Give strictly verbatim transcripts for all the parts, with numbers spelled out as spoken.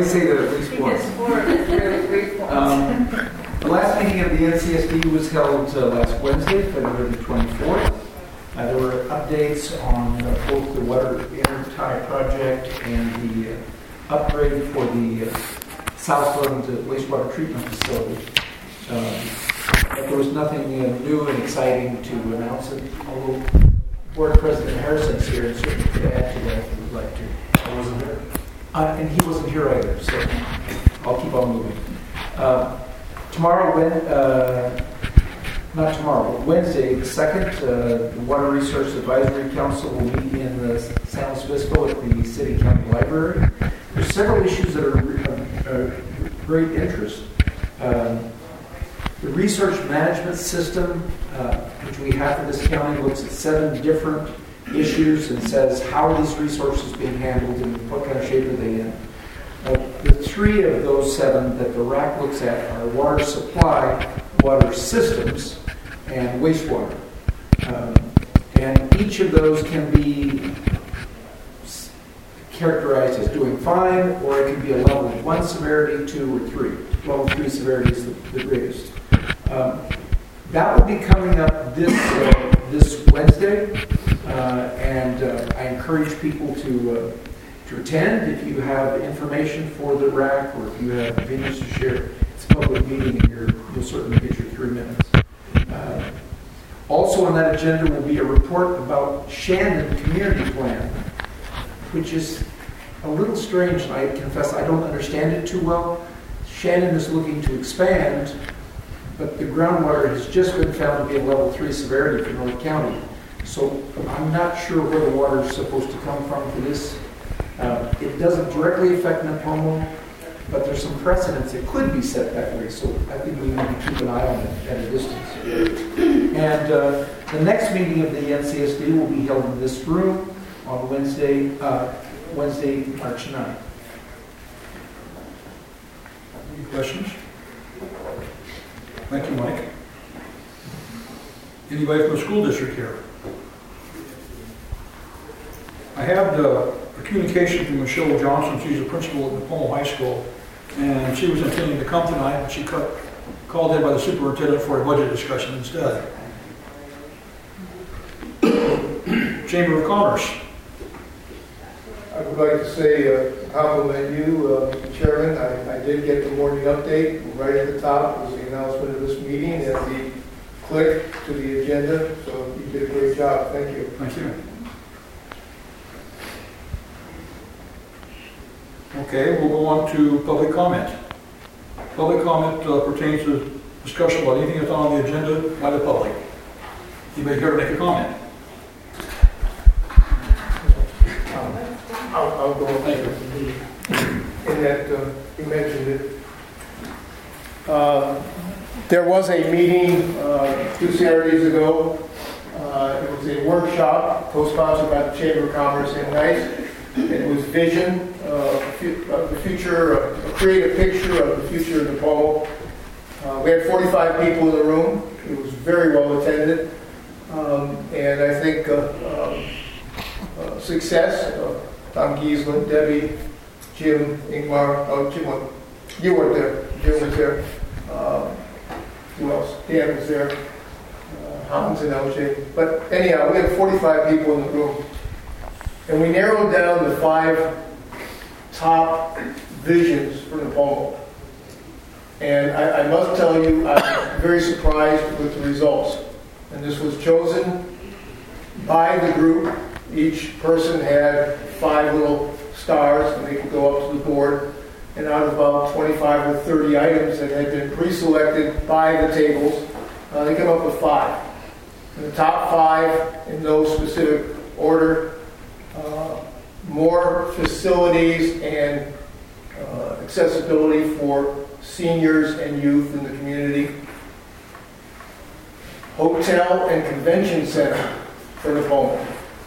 me say that at least once. Um, the last meeting of the N C S D was held uh, last Wednesday, February twenty-fourth. Uh, there were updates on uh, both the water intertie project and the uh, upgrade for the uh, Southland uh, wastewater treatment facility. Um, but there was nothing uh, new and exciting to announce it, although Board President Harrison's here and certainly could add to that if he would like to. I wasn't there. Uh, and he wasn't here either, so I'll keep on moving. Uh, tomorrow, when, uh, not tomorrow, but Wednesday, the second, uh, the Water Resource Advisory Council will meet in the San Luis Obispo at the City County Library. There's several issues that are of uh, great interest. Um, the research management system, uh, which we have for this county, looks at seven different issues and says how are these resources being handled and what kind of shape are they in. Uh, the three of those seven that the R A C looks at are water supply, water systems, and wastewater. Um, and each of those can be characterized as doing fine, or it can be a level one severity, two, or three. Level three severity is the, the greatest. Um, that will be coming up this uh, this Wednesday, uh, and uh, I encourage people to uh, to attend if you have information for the R A C or if you have opinions to share. It's a public meeting, and you're, you'll certainly get your three minutes. Uh, also on that agenda will be a report about Shandon Community Plan, which is a little strange, and I confess I don't understand it too well. Shandon is looking to expand, but the groundwater has just been found to be a level three severity for North County. So I'm not sure where the water is supposed to come from for this. Uh, it doesn't directly affect Napomo, but there's some precedents. It could be set that way, so I think we need to keep an eye on it at a distance. And uh, the next meeting of the N C S D will be held in this room on Wednesday, uh, Wednesday, March ninth. Any questions? Thank you, Mike. Anybody from the school district here? I had uh, a communication from Michelle Johnson. She's a principal at Napomo High School, and she was intending to come tonight, but she cut, called in by the superintendent for a budget discussion instead. Chamber of Commerce. I would like to say, uh, compliment you, uh, Mister Chairman. I, I did get the morning update. Right at the top was the announcement of this meeting and the click to the agenda. So you did a great job. Thank you. Thank you. Okay, we'll go on to public comment. Public comment uh, pertains to discussion about anything that's on the agenda by the public. Anybody here to make a comment? I'll, I'll go with you. In that uh, you mentioned it. Uh, there was a meeting uh, two Saturdays ago. Uh, it was a workshop co-sponsored by the Chamber of Commerce and NICE. It was vision uh, of the future, uh, create a picture of the future of Napomo. Uh, we had forty-five people in the room. It was very well attended. Um, and I think uh, um, uh, success. Uh, Tom Giesland, Debbie, Jim, Ingmar, oh, Jim, you weren't there, Jim was there, uh, who else? Dan was there, uh, Hans and L J. But anyhow, we had forty-five people in the room. And we narrowed down the five top visions for Napomo. And I, I must tell you, I'm very surprised with the results. And this was chosen by the group. Each person had five little stars, and they could go up to the board. And out of about twenty-five or thirty items that had been pre-selected by the tables, uh, they came up with five. And the top five, in no specific order, uh, more facilities and uh, accessibility for seniors and youth in the community. Hotel and convention center for Napomo.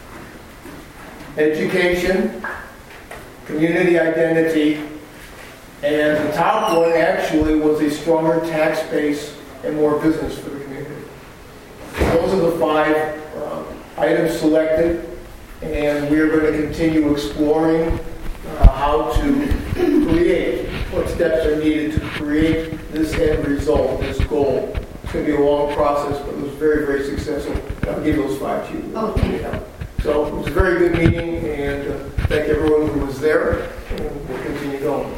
Education, community identity, and the top one actually was a stronger tax base and more business for the community. Those are the five uh, items selected, and we are going to continue exploring uh, how to create, what steps are needed to create this end result, this goal. It's going to be a long process, but it was very, very successful. I'll give those five to you. Oh, thank you. So it was a very good meeting, and uh, thank everyone who was there, and we'll continue going.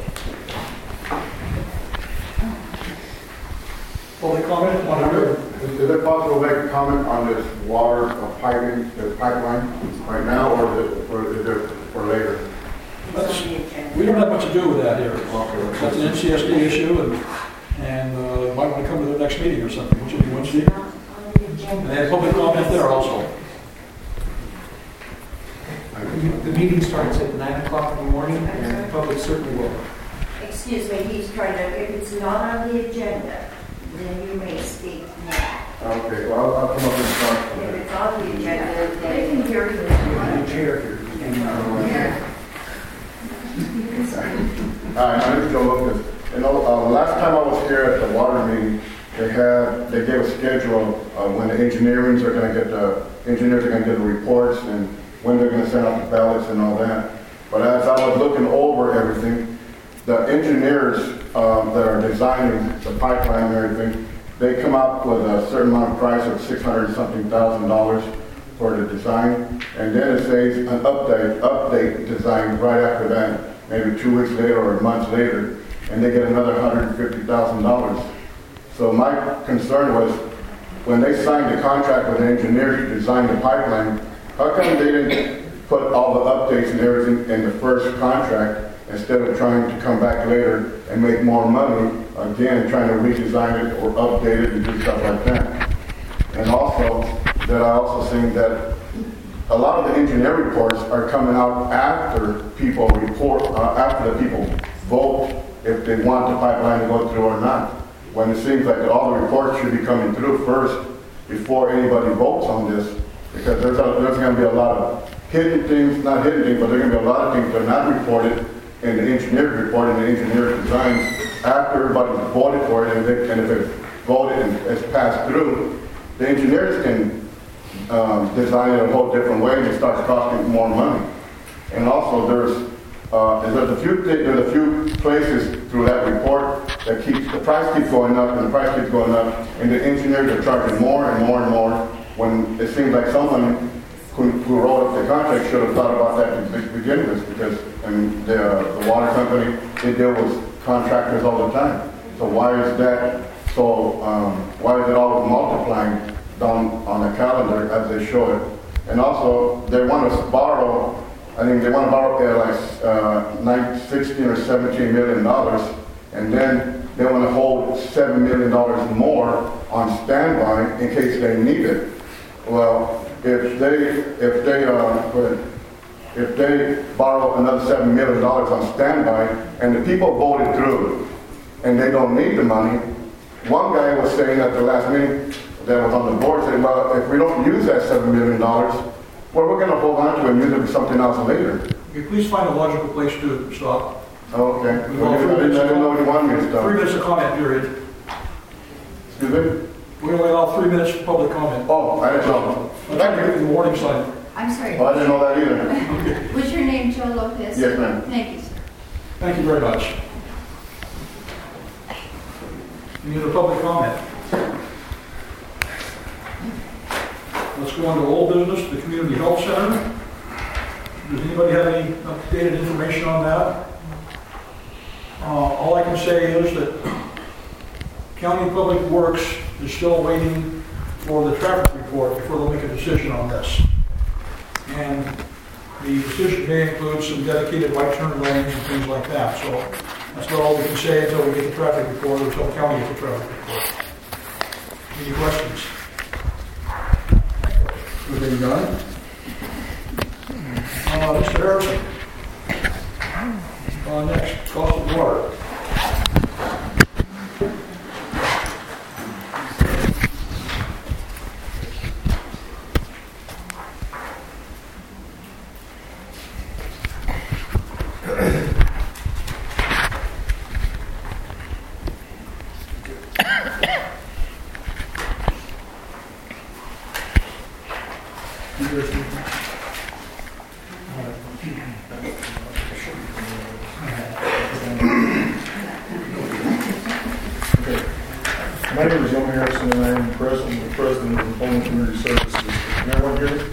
Public comment, one hundred. Is it possible to make a comment on this water uh, piping, the pipeline right now, or is it, or is it for later? That's, we don't have much to do with that here. Okay. That's an N C S D issue, and, and uh, might want to come to the next meeting or something, which will be Wednesday. And they have public comment there also. The meeting starts at nine o'clock in the morning, and the public certainly will. Excuse me, he's trying to, if it's not on the agenda, then you may speak now. Okay, well, I'll, I'll come up in front. If it's on the agenda, they can hear you. The chair here. Hi, my name is Joe Lucas. You know, uh, last time I was here at the water meeting, they had, they gave a schedule of when the engineers are gonna get the, engineers are gonna get the reports and when they're gonna send out the ballots and all that. But as I was looking over everything, the engineers um, that are designing the pipeline and everything, they come up with a certain amount of price of six hundred something thousand dollars for the design, and then it says an update, update design right after that, maybe two weeks later or a month later, and they get another one hundred fifty thousand dollars. So my concern was, when they signed the contract with the engineers to design the pipeline, how come they didn't put all the updates and everything in the first contract instead of trying to come back later and make more money, again, trying to redesign it or update it and do stuff like that. And also, that I also think that a lot of the engineer reports are coming out after people report, uh, after the people vote if they want the pipeline to go through or not. When it seems like all the reports should be coming through first before anybody votes on this, because there's, a, there's going to be a lot of hidden things, not hidden things, but there's going to be a lot of things that are not reported in the engineer report and the engineer designs after everybody voted for it, and, they, and if it's voted and it's passed through, the engineers can um, design it a whole different way and it starts costing more money. And also there's uh, there's a few th there's a few places through that report that keeps the price keeps going up and the price keeps going up, and the engineers are charging more and more and more when it seems like someone who, who wrote up the contract should have thought about that to begin with, because I mean the, uh, the water company, they deal with contractors all the time. So why is that? So um, why is it always multiplying down on the calendar as they show it? And also, they want us to borrow, I think they want to borrow uh, like uh, nine, sixteen or seventeen million dollars, and then they want to hold seven million dollars more on standby in case they need it. Well, if they, if they, uh, if they borrow another seven million dollars on standby, and the people voted through, and they don't need the money. One guy was saying at the last meeting that was on the board, saying, well, if we don't use that seven million dollars, well, we're going to hold on to it and use it for something else later. Okay, please find a logical place to stop. Okay. We Well, I, want three didn't, minutes I didn't know of- you wanted me to stop. Three minutes of comment period. Excuse me? We're going to allow three minutes for public comment. Oh, I didn't know. Thank you for the warning sign. I'm sorry. Oh, I didn't know that either. Was your name Joe Lopez? Yes, ma'am. Thank you, sir. Thank you very much. Any other public comment? Let's go on to old business, the community health center. Does anybody have any updated information on that? Uh, all I can say is that County Public Works is still waiting for the traffic report before they'll make a decision on this. And the decision may include some dedicated right turn lanes and things like that. So that's not all we can say until we get the traffic report or until the county gets the traffic report. Any questions? Everything done? Uh, Mister Harrison. Uh, next, cost of water. My name is Joe Harrison, and I am president, the president of the Bowling Community Services District. Can everyone hear me?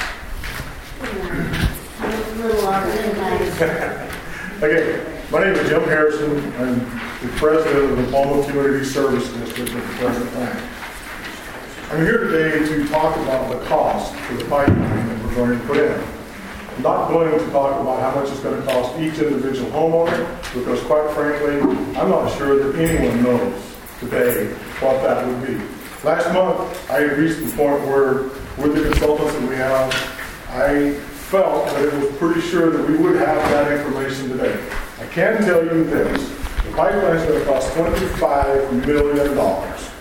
A little longer than that. Okay, my name is Jim Harrison. I'm the president of the Bowling Community Service District at the present time. I'm here today to talk about the cost for the pipeline that we're going to put in. I'm not going to talk about how much it's going to cost each individual homeowner, because quite frankly, I'm not sure that anyone knows today what that would be. Last month, I reached the point where, with the consultants that we have, I felt that it was pretty sure that we would have that information today. I can tell you this, the pipeline is going to cost twenty-five million dollars.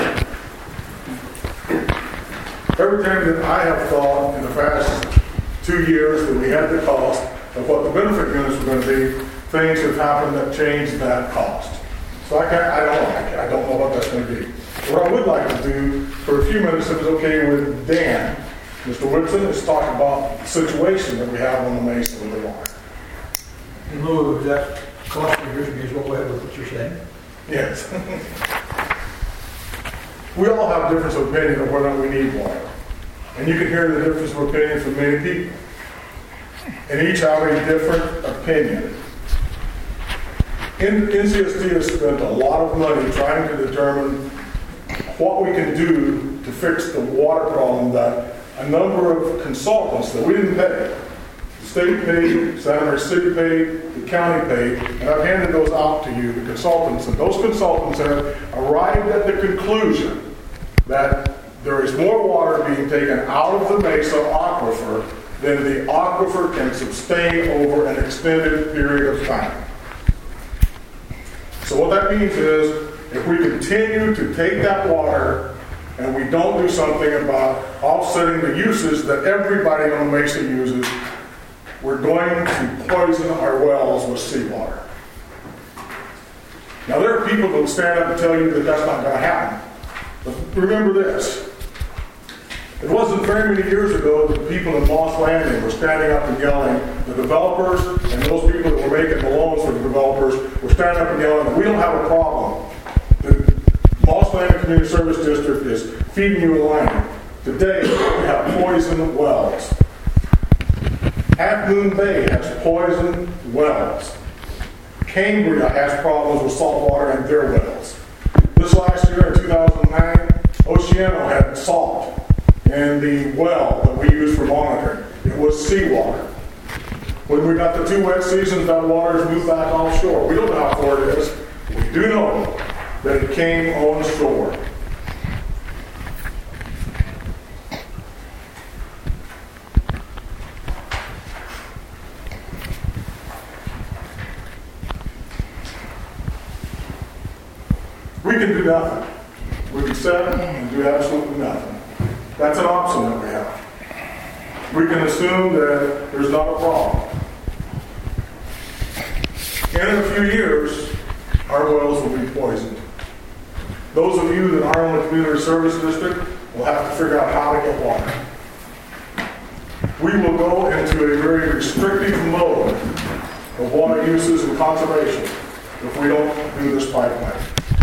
Everything that I have thought in the past two years that we had the cost of what the benefit units were going to be, things have happened that changed that cost. So I can't, I don't know, I don't know what that's going to be. What I would like to do for a few minutes, if it's okay with Dan, Mister Whitson, is talk about the situation that we have on the Mesa with the water. In lieu of that cost figures, you may as well go ahead with what you're saying. Yes. We all have a difference of opinion of whether we need water. And you can hear the difference of opinion from many people. And each have a different opinion. N C S D has spent a lot of money trying to determine what we can do to fix the water problem that a number of consultants that we didn't pay, the state paid, Santa Maria City paid, the county paid, and I've handed those out to you, the consultants, and those consultants have arrived at the conclusion that there is more water being taken out of the Mesa aquifer than the aquifer can sustain over an extended period of time. So what that means is, if we continue to take that water and we don't do something about offsetting the uses that everybody on the Mesa uses, we're going to poison our wells with seawater. Now, there are people that will stand up and tell you that that's not going to happen. But remember this. It wasn't very many years ago that the people in Moss Landing were standing up and yelling, the developers and those people that were making the loans for the developers were standing up and yelling, we don't have a problem. The Moss Landing Community Service District is feeding you a line. Today, we have poisoned wells. Half Moon Bay has poisoned wells. Cambria has problems with salt water in their wells. This last year, in two thousand nine, Oceano had salt in the well that we use for monitoring. It was seawater. When we got the two wet seasons, that water has moved back offshore. We don't know how far it is. We do know that it came on shore. We can do nothing. We can sit and do absolutely nothing. That's an option that we have. We can assume that there's not a problem. And in a few years, our wells will be poisoned. Those of you that are in the community service district will have to figure out how to get water. We will go into a very restrictive mode of water uses and conservation if we don't do this pipeline.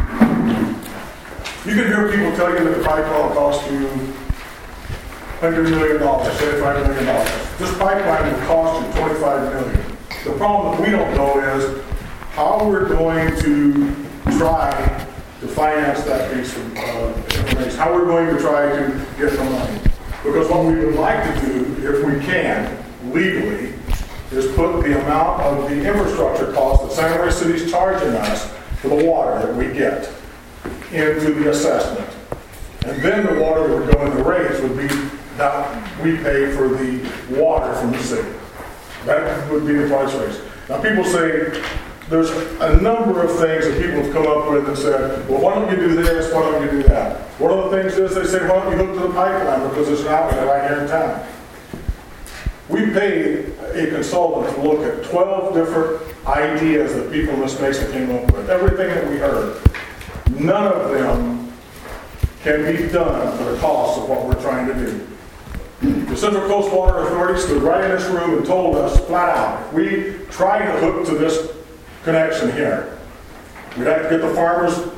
You can hear people tell you that the pipeline will cost you one hundred million dollars, seventy-five million dollars. This pipeline will cost you twenty-five million dollars. The problem that we don't know is how we're going to try to finance that piece of uh, information, how we're going to try to get the money. Because what we would like to do, if we can, legally, is put the amount of the infrastructure cost that Santa Maria City is charging us for the water that we get into the assessment. And then the water that would go in the rates would be that we pay for the water from the city. That would be the price raise. Now people say, there's a number of things that people have come up with and said, well, why don't you do this, why don't you do that? One of the things is they say, why don't you hook to the pipeline because there's an outlet right here in town. We paid a consultant to look at twelve different ideas that people in this Mesa came up with, everything that we heard. None of them can be done for the cost of what we're trying to do. The Central Coast Water Authority stood right in this room and told us flat out, if we try to hook to this connection here, we'd have to get the farmers re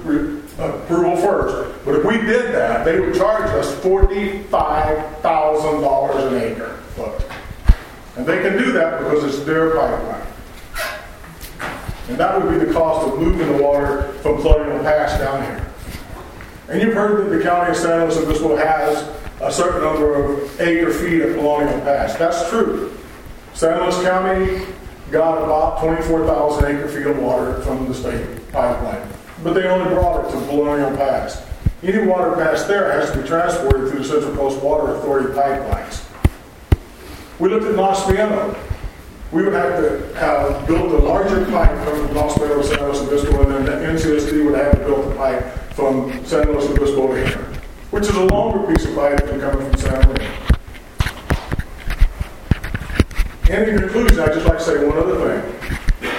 approval first. But if we did that, they would charge us forty-five thousand dollars an acre foot. And they can do that because it's their pipeline. And that would be the cost of moving the water from Colonial Pass down here. And you've heard that the county of San Luis Obispo has a certain number of acre feet at Colonial Pass. That's true. San Luis County got about twenty-four thousand acre feet of water from the state pipeline. But they only brought it to Colonial Pass. Any water past there has to be transported through the Central Coast Water Authority pipelines. We looked at Los Vientos. We would have to have built a larger pipe from Los Vientos to San Luis Obispo, and then the N C S D would have to build a pipe from San Luis Obispo to here, which is a longer piece of pipe than coming from San Luis. And in conclusion, I'd just like to say one other thing.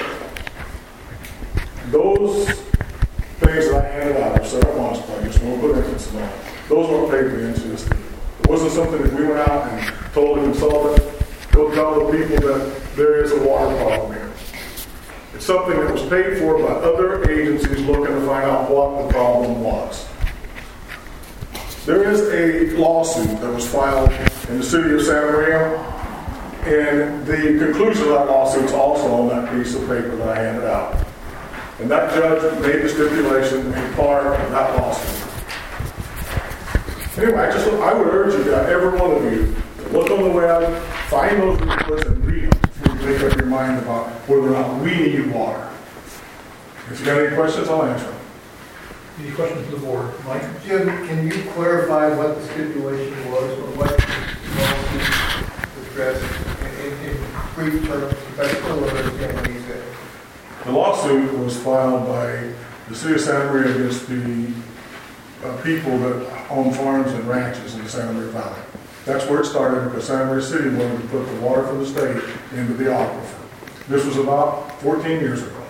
Those things that I handed out, several months ago, I just won't put emphasis on, those weren't paid by the N C S D. It wasn't something that we went out and told the consultant, go tell the people that there is a water problem here. It's something that was paid for by other agencies looking to find out what the problem was. There is a lawsuit that was filed in the city of Santa Maria, and the conclusion of that lawsuit is also on that piece of paper that I handed out. And that judge made the stipulation in part of that lawsuit. Anyway, I just I would urge you, that every one of you, to look on the web, find those reports and read them before you make up your mind about whether or not we need water. If you got any questions, I'll answer them. Any questions from the board? Mike? Jim, can you clarify what the stipulation was, or what the lawsuit addressed in, in, in brief terms? If I still understand what he said. The lawsuit was filed by the city of Santa Maria against the uh, people that own farms and ranches in the Santa Maria Valley. That's where it started, because Santa Maria City wanted to put the water from the state into the aquifer. This was about fourteen years ago.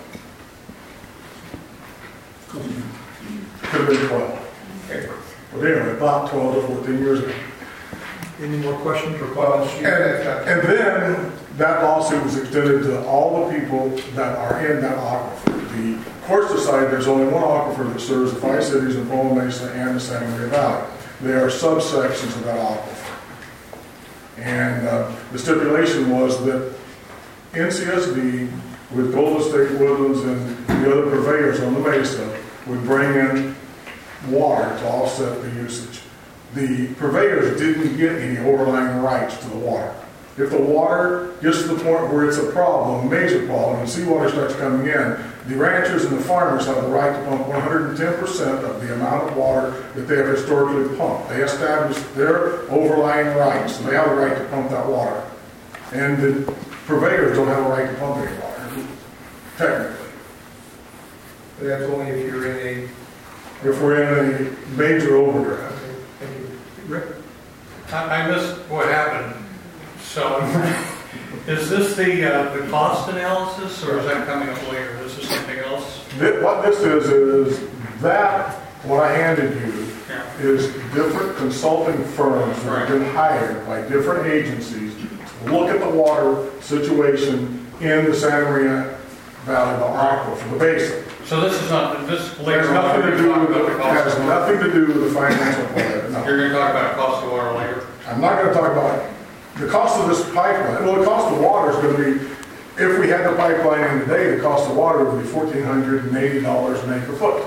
Could have been twelve. But anyway, about twelve to fourteen years ago. Any more questions or comments? And, and then that lawsuit was extended to all the people that are in that aquifer. The courts decided there's only one aquifer that serves the five cities of Palma Mesa and the Santa Maria Valley. They are subsections of that aquifer. And uh, the stipulation was that N C S D, with Golden State Woodlands and the other purveyors on the Mesa, would bring in water to offset the usage. The purveyors didn't get any overlying rights to the water. If the water gets to the point where it's a problem, a major problem, and seawater starts coming in, the ranchers and the farmers have the right to pump one hundred ten percent of the amount of water that they have historically pumped. They establish their overlying rights, and they have the right to pump that water. And the purveyors don't have a right to pump any water, technically. But that's only if you're in If we're in a major overdraft. a, thank you. Rick? I, I missed what happened. So, is this the uh, the cost analysis, or is that coming up later? Is this something else? This, what this is, is that what I handed you Yeah. is different consulting firms that have been hired by different agencies to look at the water situation in the Santa Maria Valley, the aquifer, the basin. So this is not, this It later has on, nothing we're to going to do talk with, about the it cost has of water. nothing to do with the financial part of it, no. You're going to talk about cost of water later. I'm not going to talk about the cost of this pipeline. Well, the cost of water is going to be, if we had the pipeline in today, the cost of water would be fourteen hundred eighty dollars an acre foot.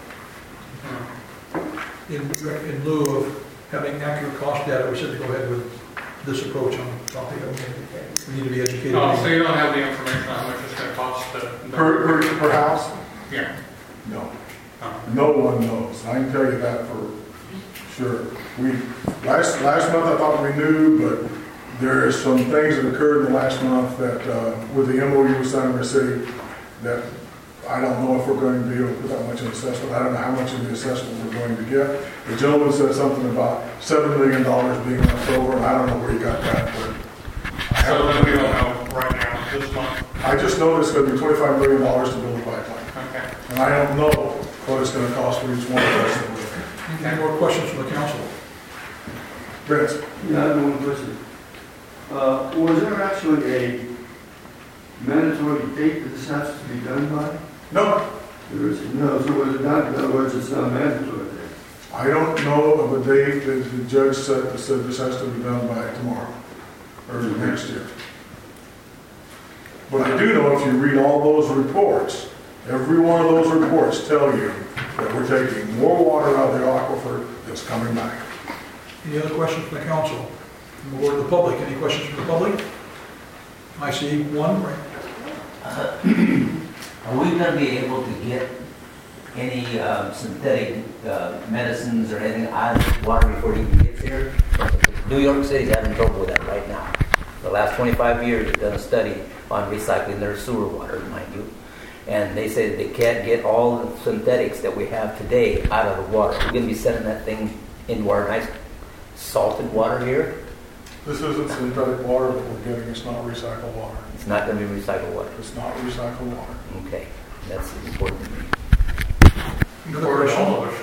In, in lieu of having accurate cost data, we said to go ahead with this approach on the topic. We need to be educated. Oh, so you don't have the information on how much it's going to cost to... Per, per, per house? Yeah. No. Oh. No one knows. I can tell you that for sure. We, last, last month I thought we knew, but there are some things that occurred in the last month that, uh, with the M O U with Santa Maria City, that I don't know if we're going to be able to put that much in assessment. I don't know how much of the assessment we're going to get. The gentleman said something about seven million dollars being left over, and I don't know where he got that, but So then we don't know right now, this month. I just know it's going to be twenty-five million dollars to build a pipeline. Okay. And I don't know what it's going to cost for each one of us. Any more questions from the council? Vince? Yeah, I have one question. Uh, was there actually a mandatory date that this has to be done by? No. There is, no, so was it not, in other words, it's not mandatory then? I don't know of a date that the judge said, that said this has to be done by tomorrow, or next year. But I do know if you read all those reports, every one of those reports tell you that we're taking more water out of the aquifer that's coming back. Any other questions from the council? Or the public? Any questions from the public? I see one, right? Uh, Are we going to be able to get any um, synthetic uh, medicines or anything out of the water before it even gets here? New York City's having trouble with that right now. The last twenty-five years, they've done a study on recycling their sewer water, mind you. And they say that they can't get all the synthetics that we have today out of the water. We're going to be sending that thing into our nice salted water here. This isn't synthetic water that we're getting, it's not recycled water. It's not going to be recycled water. It's not recycled water. Okay, that's important to me. Another For question? all of us.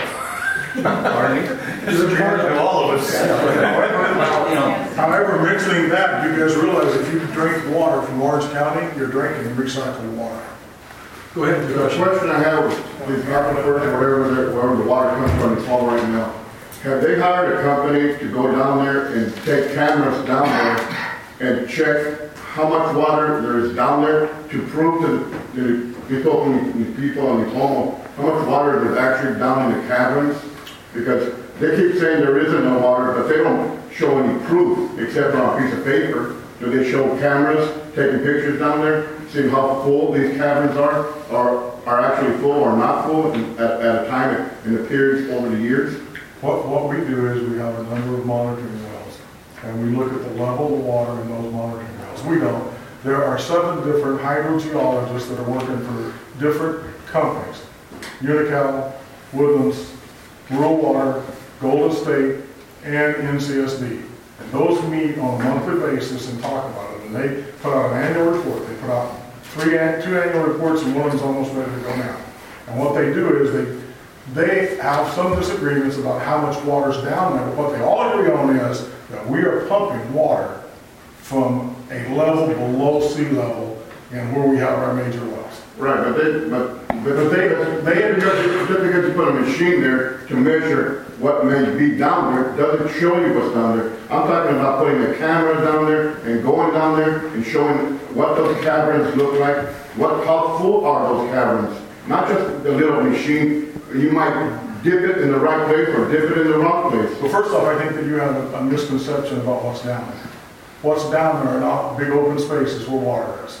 It's part of all of us. Well, you know, However, mixing that, you guys realize if you drink water from Orange County, you're drinking recycled water. Go ahead with The the question. question I have is, these aquifers, wherever, they're- wherever the water comes from, it's all right now. Have they hired a company to go down there and take cameras down there and check how much water there is down there to prove to the, the people, the people on the home how much water there's actually down in the caverns? Because they keep saying there isn't no water, but they don't show any proof except on a piece of paper. Do they show cameras taking pictures down there, seeing how full these caverns are, or are actually full or not full at, at a time in the periods over the years? What, what we do is we have a number of monitoring wells, and we look at the level of water in those monitoring wells. We don't. There are seven different hydrogeologists that are working for different companies. Unical, Woodlands, Rural Water, Golden State, and N C S D. And those meet on a monthly basis and talk about it. And they put out an annual report. They put out three, two annual reports, and one of them's almost ready to go now. And what they do is they They have some disagreements about how much water's down there, but what they all agree on is that we are pumping water from a level below sea level and where we have our major wells. Right, but they, but, but they, they, just because you put a machine there to measure what may be down there, doesn't show you what's down there. I'm talking about putting the camera down there and going down there and showing what those caverns look like, what, how full are those caverns. Not just the little machine. You might dip it in the right place or dip it in the wrong place. Well, first off, I think that you have a, a misconception about what's down there. What's down there are not big open spaces where water is.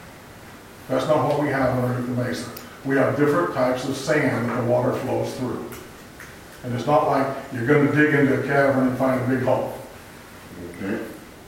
That's not what we have underneath the mesa. We have different types of sand that the water flows through. And it's not like you're going to dig into a cavern and find a big hole. Okay.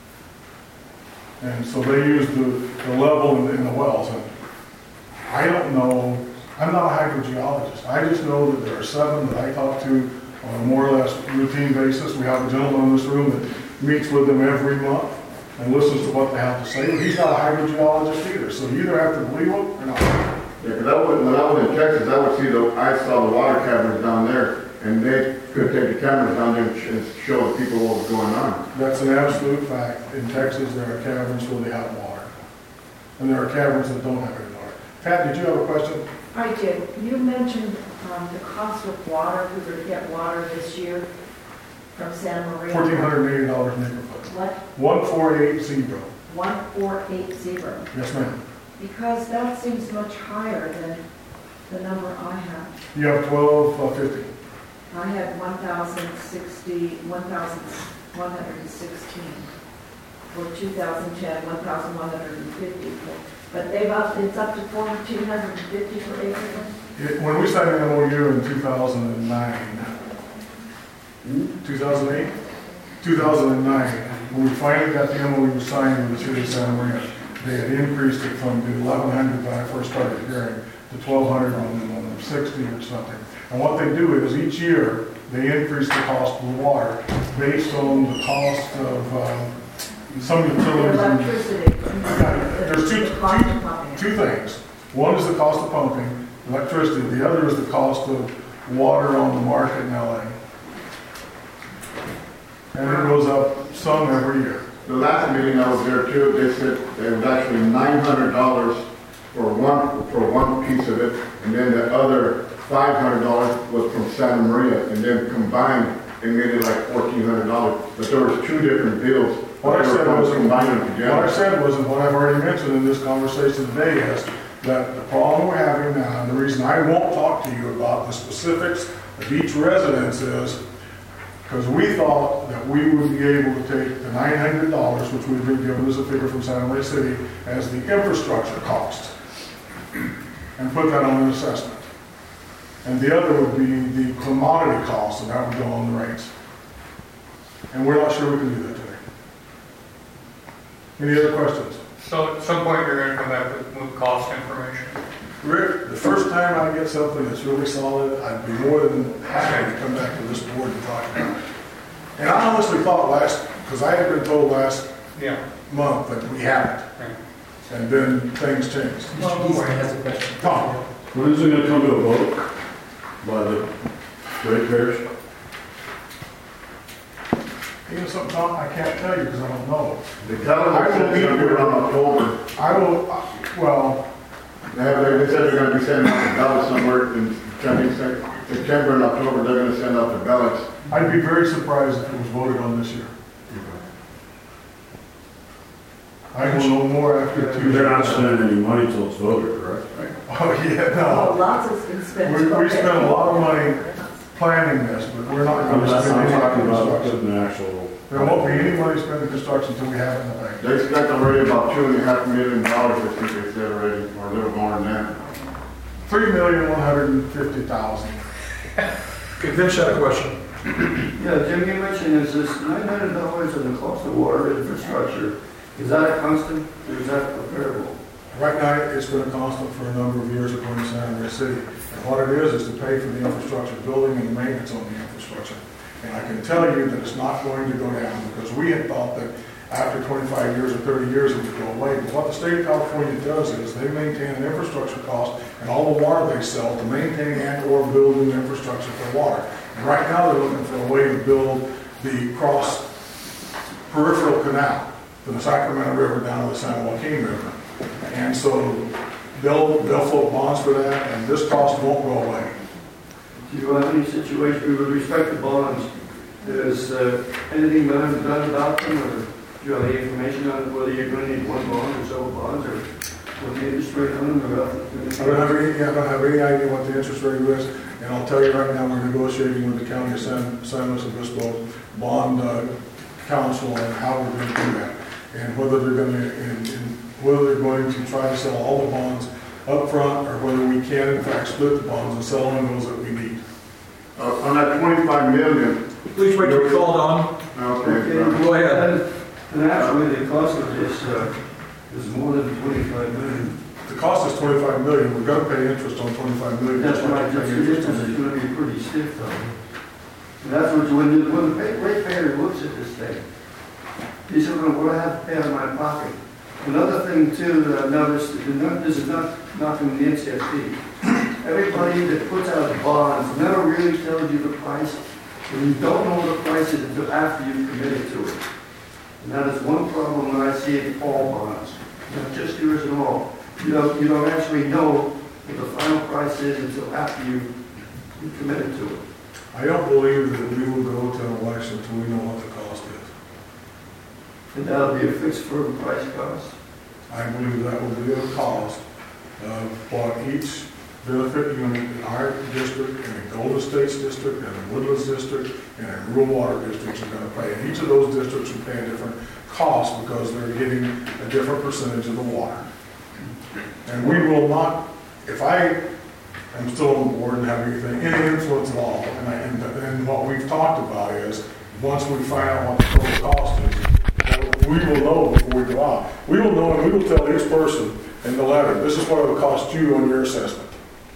And so they use the, the level in, in the wells. And I don't know, I'm not a hydrogeologist. I just know that there are seven that I talk to on a more or less routine basis. We have a gentleman in this room that meets with them every month and listens to what they have to say. But he's not a hydrogeologist either, so you either have to believe him or not. Yeah, because I would, when I was in Texas, I would see the, I saw the water caverns down there, and they could take the cameras down there and show the people what was going on. That's an absolute fact. In Texas, there are caverns where they have water. And there are caverns that don't have any water. Pat, did you have a question? I did. You mentioned um, the cost of water, if we were to get water this year from San Maria. fourteen hundred eighty dollars an acre foot. What? one four eight zero. one four eight zero. Yes, ma'am. Because that seems much higher than the number I have. You have twelve fifty. I had one thousand sixty, one thousand one hundred sixteen. For two thousand ten, one thousand one hundred fifty. But they've up, it's up to fourteen hundred fifty per acre. It- When we signed the M O U in two thousand nine, two thousand eight? two thousand nine, when we finally got the M O U signed with the city of Santa Maria, they had increased it from the eleven hundred when I first started hearing to twelve sixty or something. And what they do is each year, they increase the cost of the water based on the cost of um, some utilities. and- Electricity. There's two, The cost of pumping. two, two things. One is the cost of pumping, electricity. The other is the cost of water on the market in L A. And it goes up some every year. The last meeting I was there too, they said it was actually nine hundred dollars for one, for one piece of it, and then the other five hundred dollars was from Santa Maria, and then combined, it made it like fourteen hundred dollars. But there was two different bills. What I said was, combining them what I together. said was, and what I've already mentioned in this conversation today is that the problem we're having now, and the reason I won't talk to you about the specifics of each residence is, because we thought that we would be able to take the nine hundred dollars, which we've been given as a figure from Santa Maria City, as the infrastructure cost, and put that on an assessment. And the other would be the commodity cost, and that would go on the rates. And we're not sure we can do that today. Any other questions? So at some point, you're gonna come back with, with cost information. Rick, the first time I get something that's really solid, I'd be more than happy to come back to this board and talk about it. And I honestly thought last, because I had been told last Yeah. month that we haven't, Right. and then things changed. Mister Easton has a question. Tom? When is it gonna come to a vote by the ratepayers? You know something, Tom? I can't tell you because I don't know. The calendar said it's gonna be around October. I will, uh, well, They have, they said they're gonna be sending out the ballots somewhere in September and October, they're gonna send out the ballots. I'd be very surprised if it was voted on this year. I will know more after Tuesday. They're not spending any money till it's voted, correct? Oh, yeah, Oh, no. lots has been spent. We, we spent a lot of money planning this, but we're not I'm going to not spend I'm any talking on about construction. putting the actual. There won't be any money spent in construction until we have it in the bank. They spent already about two and a half million dollars, I think they said already, or a little more than that. Three million, one hundred and fifty thousand. Okay, Vince had a question. Yeah, Jim, you mentioned is this nine hundred dollars in the cost of water infrastructure, is that a constant or is that comparable? Right now, it's been a constant for a number of years according to Santa Maria City. And what it is, is to pay for the infrastructure, building and the maintenance on the infrastructure. And I can tell you that it's not going to go down because we had thought that after twenty-five years or thirty years it would go away. But what the state of California does is they maintain an infrastructure cost and all the water they sell to maintain and or build new infrastructure for water. And right now they're looking for a way to build the cross peripheral canal from the Sacramento River down to the San Joaquin River. And so they'll, they'll float bonds for that and this cost won't go away. Do you have any situation with respect to bonds? Is uh, anything done done about them, or do you have any information on whether you're going to need one bond or several bonds, or what the interest rate on them? Or I don't have any, I don't have any idea what the interest rate is, and I'll tell you right now, we're negotiating with the county of San, San Luis Obispo bond uh, council on how we're going to do that, and whether they're going to, and, and whether they're going to try to sell all the bonds up front, or whether we can in fact split the bonds and sell only those that we need. Uh, on that twenty-five million, Please wait till we call Don. okay, uh, Go ahead. And, and actually, the cost of this uh, is more than twenty-five million. The cost is twenty-five million, we're going to pay interest on twenty-five million. That's just like right, we that's pay the interest interest on is the- going to be pretty stiff, though. And that's what, when the, when the pay- ratepayer looks at this thing, he said, well, what do I have to pay out of my pocket? Another thing too that I've noticed, and not- this is not knocking the N C S D. Everybody that puts out bonds never really tells you the price, and you don't know what the price is until after you've committed to it. And that is one problem that I see in all bonds, not just yours at all. You don't, you don't actually know what the final price is until after you, you committed to it. I don't believe that we will go to an election until we know what the cost is. And that'll be a fixed firm price cost. I believe that will be a cost of what each benefit unit in our district, and in Golden States District, and in Woodlands District, and in rural water districts are going to pay. And each of those districts will pay a different cost because they're getting a different percentage of the water. And we will not, if I am still on board and have anything, any influence at all, and, I, and, and what we've talked about is, once we find out what the total cost is, we will know before we go out. We will know, and we will tell each person in the letter, this is what it will cost you on your assessment.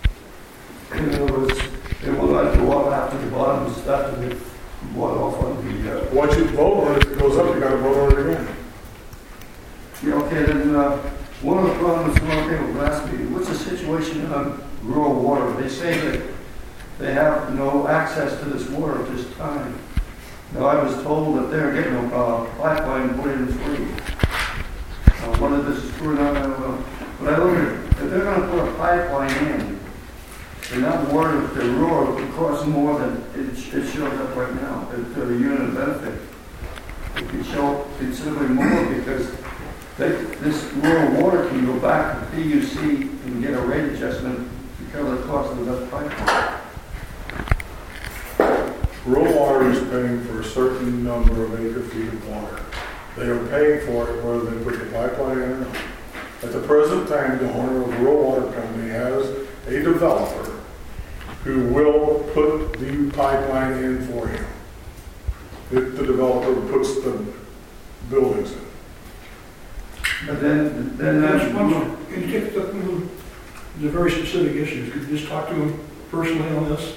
In other words, it will not go up after the bond is after the bought off on the, uh, Once you vote on it, if it goes up, you got to vote on it again. yeah, okay, then, uh, one of the problems, one thing with last meeting, what's the situation on rural water? They say that they have no access to this water at this time. Now, I was told that they're getting a uh, pipeline put in free. Uh, whether this is true or not, I don't know. But I look at, if they're gonna put a pipeline in, and that water, the rural, would cost more than it, it shows up right now, to to the unit benefit. It could show considerably more because they, this rural water can go back to P U C and get a rate adjustment to cover the cost of that pipeline. Rural water is paying for a certain number of acre feet of water. They are paying for it whether they put the pipeline in or not. At the present time, the owner of the rural water company has a developer who will put the pipeline in for him. If the developer puts the buildings in. But then, then That's that's one, can you take the, the very specific issues, could you just talk to him personally on this?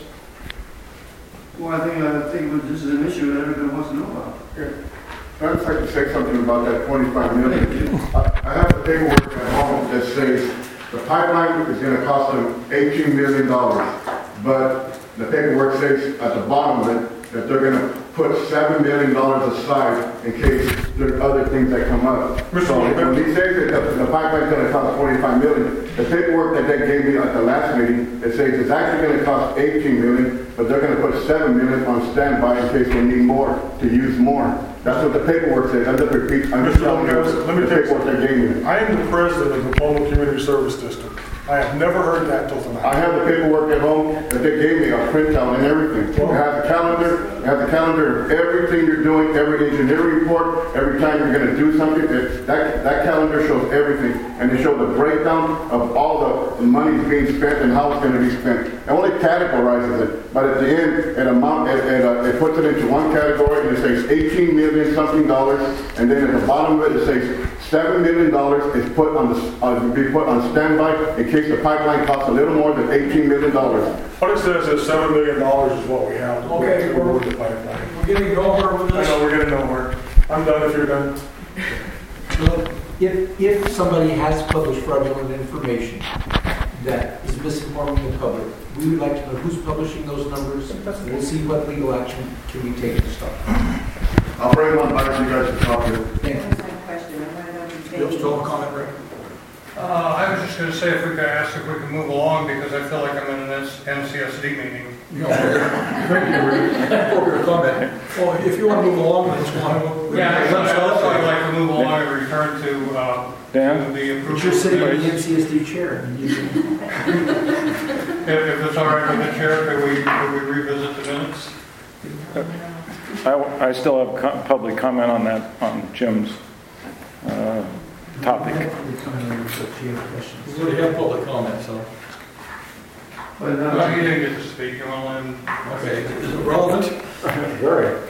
well, I think, I think this is an issue that everybody wants to know about. I'd just like to say something about that twenty-five million. I I have the paperwork at home that says the pipeline is gonna cost them eighteen million dollars. But the paperwork says at the bottom of it that they're gonna put seven million dollars aside in case there are other things that come up. So when he says that the, the pipeline's gonna cost forty-five million, the paperwork that they gave me at the last meeting, it says it's actually gonna cost eighteen million, but they're gonna put seven million on standby in case they need more, to use more. That's what the paperwork says. I'm just repeating, I'm just telling you Let me the tell you paperwork they gave me. I am the president of the Pueblo Community Service District. I have never heard that till I tonight. have the paperwork at home that they gave me, a printout and everything. It has the calendar, it has the calendar of everything you're doing, every engineering report, every time you're gonna do something. It, that, that calendar shows everything. And they show the breakdown of all the money being spent and how it's gonna be spent. It only categorizes it, but at the end, it amount, it, it, uh, it puts it into one category and it says eighteen million something dollars. And then at the bottom of it, it says seven million dollars is put on the, uh, be put on standby in case the pipeline costs a little more than eighteen million dollars. What it says is seven million dollars is what we have to Okay, put toward the pipeline. We're getting nowhere with I this. know, we're getting nowhere. I'm done if you're done. Well, If, if somebody has published fraudulent information that is misinforming the public, we would like to know who's publishing those numbers. We'll see what legal action can we take to stop. I'll bring one back to you guys to talk to. Thank you. That's my question. I wanted to Bill, still have a comment, Rick? Uh, I was just gonna say if we could ask if we can move along because I feel like I'm in an N C S D meeting. No. Thank you, Rick. Appropriate comment. Well, if you want to move along, let's go on. Yeah, I'd also like to move along and return to, uh, Dan? to the But improvement. you're sitting in the M C S D chair. and you can- If, if it's all right with the chair, could we, could we revisit the minutes? I, I still have co- public comment on that, on Jim's uh, topic. We come in and look if you have questions. We already have public comment, so. But, No, uh, you didn't get to speak, you want to let him? Okay, is it relevant? Very.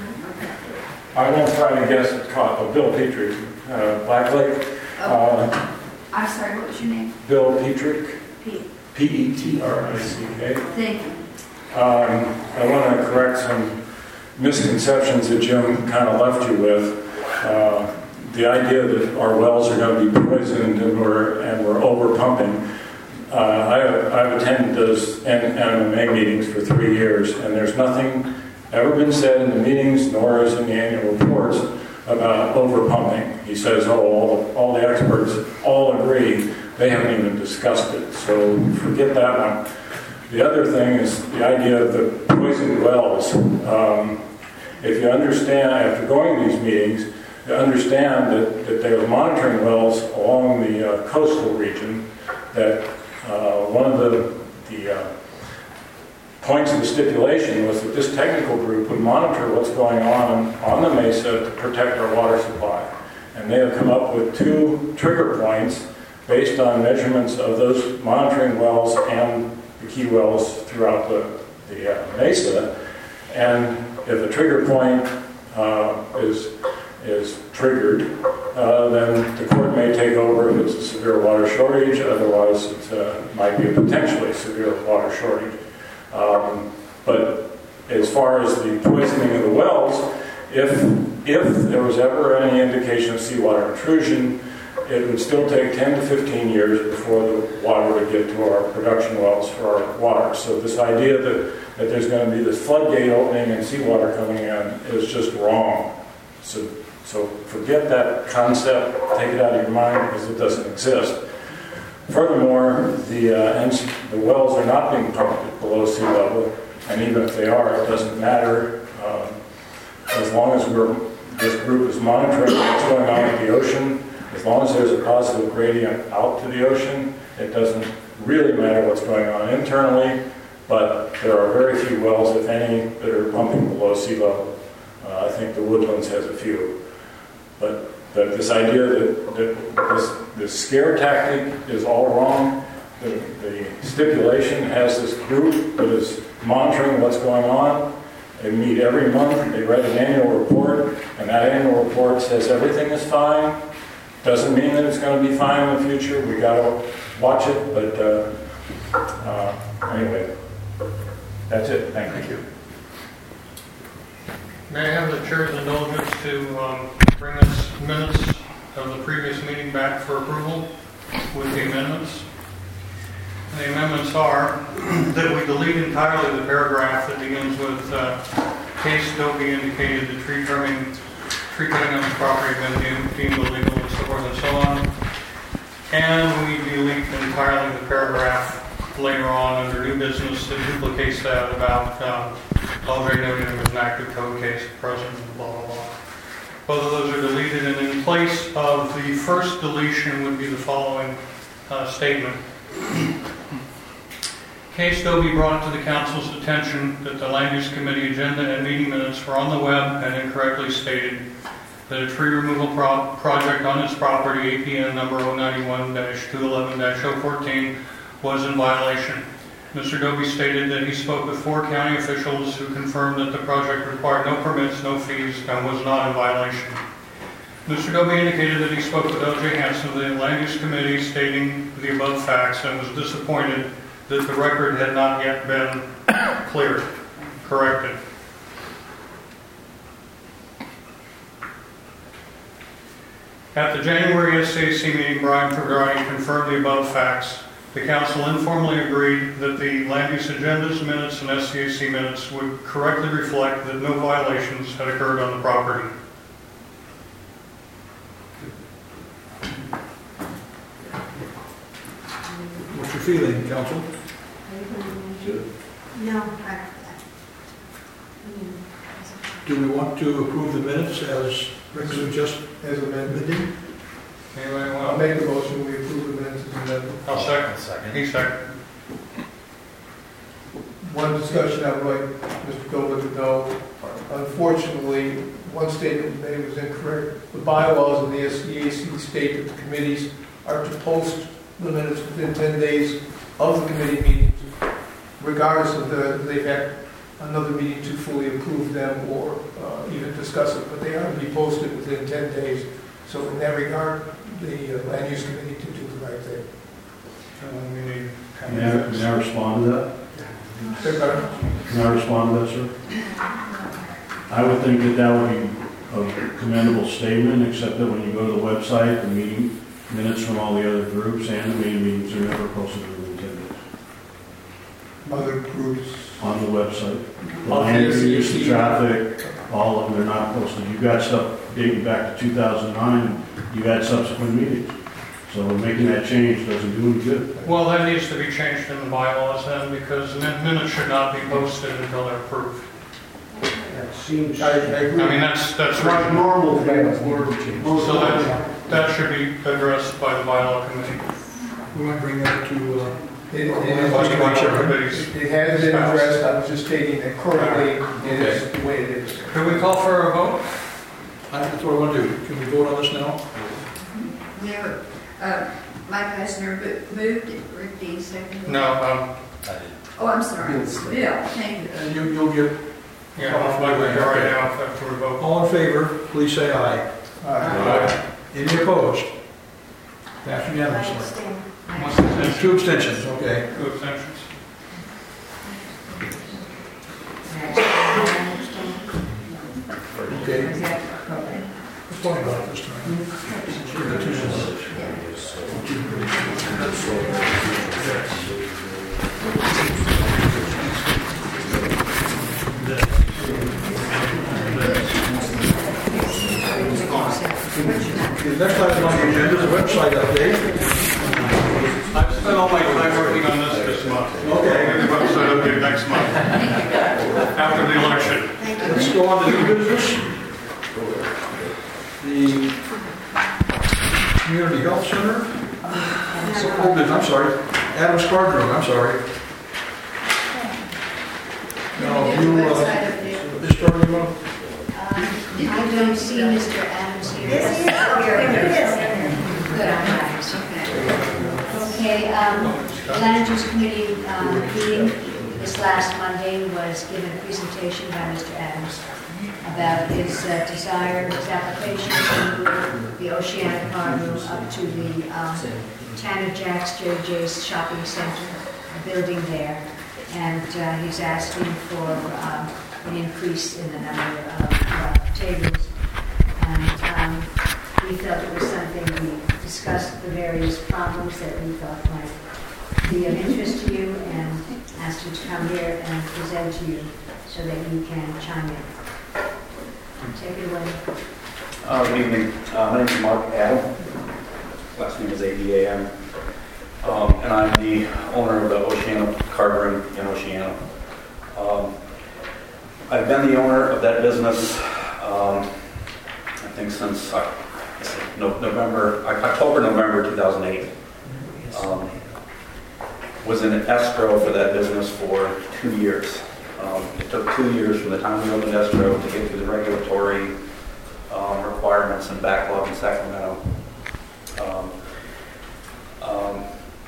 I won't try to guess it caught, oh, Bill Petrie, uh, Black Lake. Uh, I'm sorry, what was your name? Bill Petrie, Pete. P E T R I C K. Thank you. Um, I want to correct some misconceptions that Jim kind of left you with. Uh, the idea that our wells are going to be poisoned and we're, and we're over pumping. Uh, I, I've attended those N M A meetings for three years, and there's nothing ever been said in the meetings, nor is in the annual reports, about over pumping. He says, oh, all the, all the experts all agree. They haven't even discussed it, so forget that one. The other thing is the idea of the poisoned wells. Um, if you understand, after going to these meetings, you understand that, that they were monitoring wells along the uh, coastal region, that uh, one of the, the uh, points of the stipulation was that this technical group would monitor what's going on on the mesa to protect our water supply. And they have come up with two trigger points based on measurements of those monitoring wells and the key wells throughout the, the uh, mesa. And if a trigger point uh, is, is triggered, uh, then the court may take over if it's a severe water shortage, otherwise it uh, might be a potentially severe water shortage. Um, but as far as the poisoning of the wells, if, if there was ever any indication of seawater intrusion, it would still take ten to fifteen years before the water would get to our production wells for our water. So this idea that, that there's going to be this floodgate opening and seawater coming in is just wrong. So, so forget that concept, take it out of your mind because it doesn't exist. Furthermore, the, uh, ends, the wells are not being pumped below sea level, and even if they are, it doesn't matter. Um, as long as we're, this group is monitoring what's going on at the ocean, as long as there's a positive gradient out to the ocean, it doesn't really matter what's going on internally, but there are very few wells, if any, that are pumping below sea level. Uh, I think the Woodlands has a few. But, but this idea that, that this, this scare tactic is all wrong. The, the stipulation has this group that is monitoring what's going on. They meet every month, they write an annual report, and that annual report says everything is fine. Doesn't mean that it's going to be fine in the future. We got to watch it, but uh, uh, anyway, that's it. Thank, Thank you. you. May I have the chair's indulgence to um, bring us minutes of the previous meeting back for approval with the amendments? The amendments are that we delete entirely the paragraph that begins with uh, case Dobie indicated the tree trimming, tree cutting on the property has been deemed illegal, and so forth and so on. And we delete entirely the paragraph later on under new business that duplicates that about um, L J noting there was an active code case present, blah, blah, blah. Both of those are deleted, and in place of the first deletion would be the following uh, statement. Case Dobie brought to the council's attention that the Land Use Committee agenda and meeting minutes were on the web and incorrectly stated that a tree removal pro project on its property, A P N number zero nine one dash two eleven dash zero fourteen, was in violation. Mister Dobie stated that he spoke with four county officials who confirmed that the project required no permits, no fees, and was not in violation. Mister Dobie indicated that he spoke with L J Hansen of the Land Use Committee stating the above facts and was disappointed that the record had not yet been cleared, corrected. At the January S C A C meeting, Brian Ferrari confirmed the above facts. The council informally agreed that the land use agendas, minutes, and S C A C minutes would correctly reflect that no violations had occurred on the property. What's your feeling, council? No, I, Do we want to approve the minutes as Rick just As amended. Anybody I'll want? make the motion, we approve the minutes as amended. I'll second. Second. He second. One discussion I'd like Mister Gilbert to know, unfortunately, one statement made was incorrect. The bylaws of the S C A C state that the committees are to post the minutes within ten days of the committee meetings, regardless of the, they've had another meeting to fully approve them or uh, even discuss it, but they are to be posted within ten days. So in that regard, the uh, land use committee to do the right thing. Um, we need May I, may I respond to that? Can I respond to that, sir? I would think that that would be a commendable statement, except that when you go to the website, the meeting minutes from all the other groups and the meeting meetings are never posted within ten days. Other groups. On the website. The land use, the traffic, all of them, they're not posted. You've got stuff dating back to two thousand nine, you've had subsequent meetings. So making that change doesn't do any good. Well, that needs to be changed in the bylaws then, because min- minutes should not be posted until they're approved. That seems, I, I agree. I mean, that's, that's It's not reasonable. normal things. So that, that should be addressed by the bylaw committee. We might bring that to, uh, It, it, Must it, watch everybody's it has been spouse. addressed, I was just stating that currently it is the way it is. Could we call for a vote? I, that's what I want to do. Can we vote on this now? no, uh, Mike Eisner mo- moved it, Rick Dean seconded. No, um, Oh, I'm sorry. Bill, thank you. And you, you'll get, yeah, like we're here right now, after we vote. all in favor, please say aye. Uh, Any opposed? Passed unanimously. Abstain. Two abstentions, okay. Two abstentions. Okay. Let's talk about it this time. Sure, the two minutes. The next item on the agenda is a website update. I've spent all my time working on this this month. Okay. Everybody said okay next month, after the election. Let's go on to new business. The Community Health Center. Oh, good, I'm sorry. Adams Card Room, I'm sorry. No, you, uh, this part of the month? I don't see Mister Adams here. Yes, he is. There he is. Good, I'm Adams, okay. Okay, um, Land Use Committee, um, meeting this last Monday was given a presentation by Mister Adams about his uh, desire, his application to move the Oceana Card Room up to the, um, Tanner Jack's J J's Shopping Center, a building there. And, uh, he's asking for, um, an increase in the number of, uh, tables. And, um, we felt it was something, we discussed the various problems that we thought might be of interest to you and asked you to come here and present to you so that you can chime in. Take it away. Uh, good evening. Uh, my name is Mark Adam. Last name is A D A M. Um, and I'm the owner of the Oceana Card Room in Oceana. Um, I've been the owner of that business, um, I think since uh, no, November, October, November two thousand eight. Um, was in escrow for that business for two years. Um, it took two years from the time we opened escrow to get through the regulatory um, requirements and backlog in Sacramento. Um, um,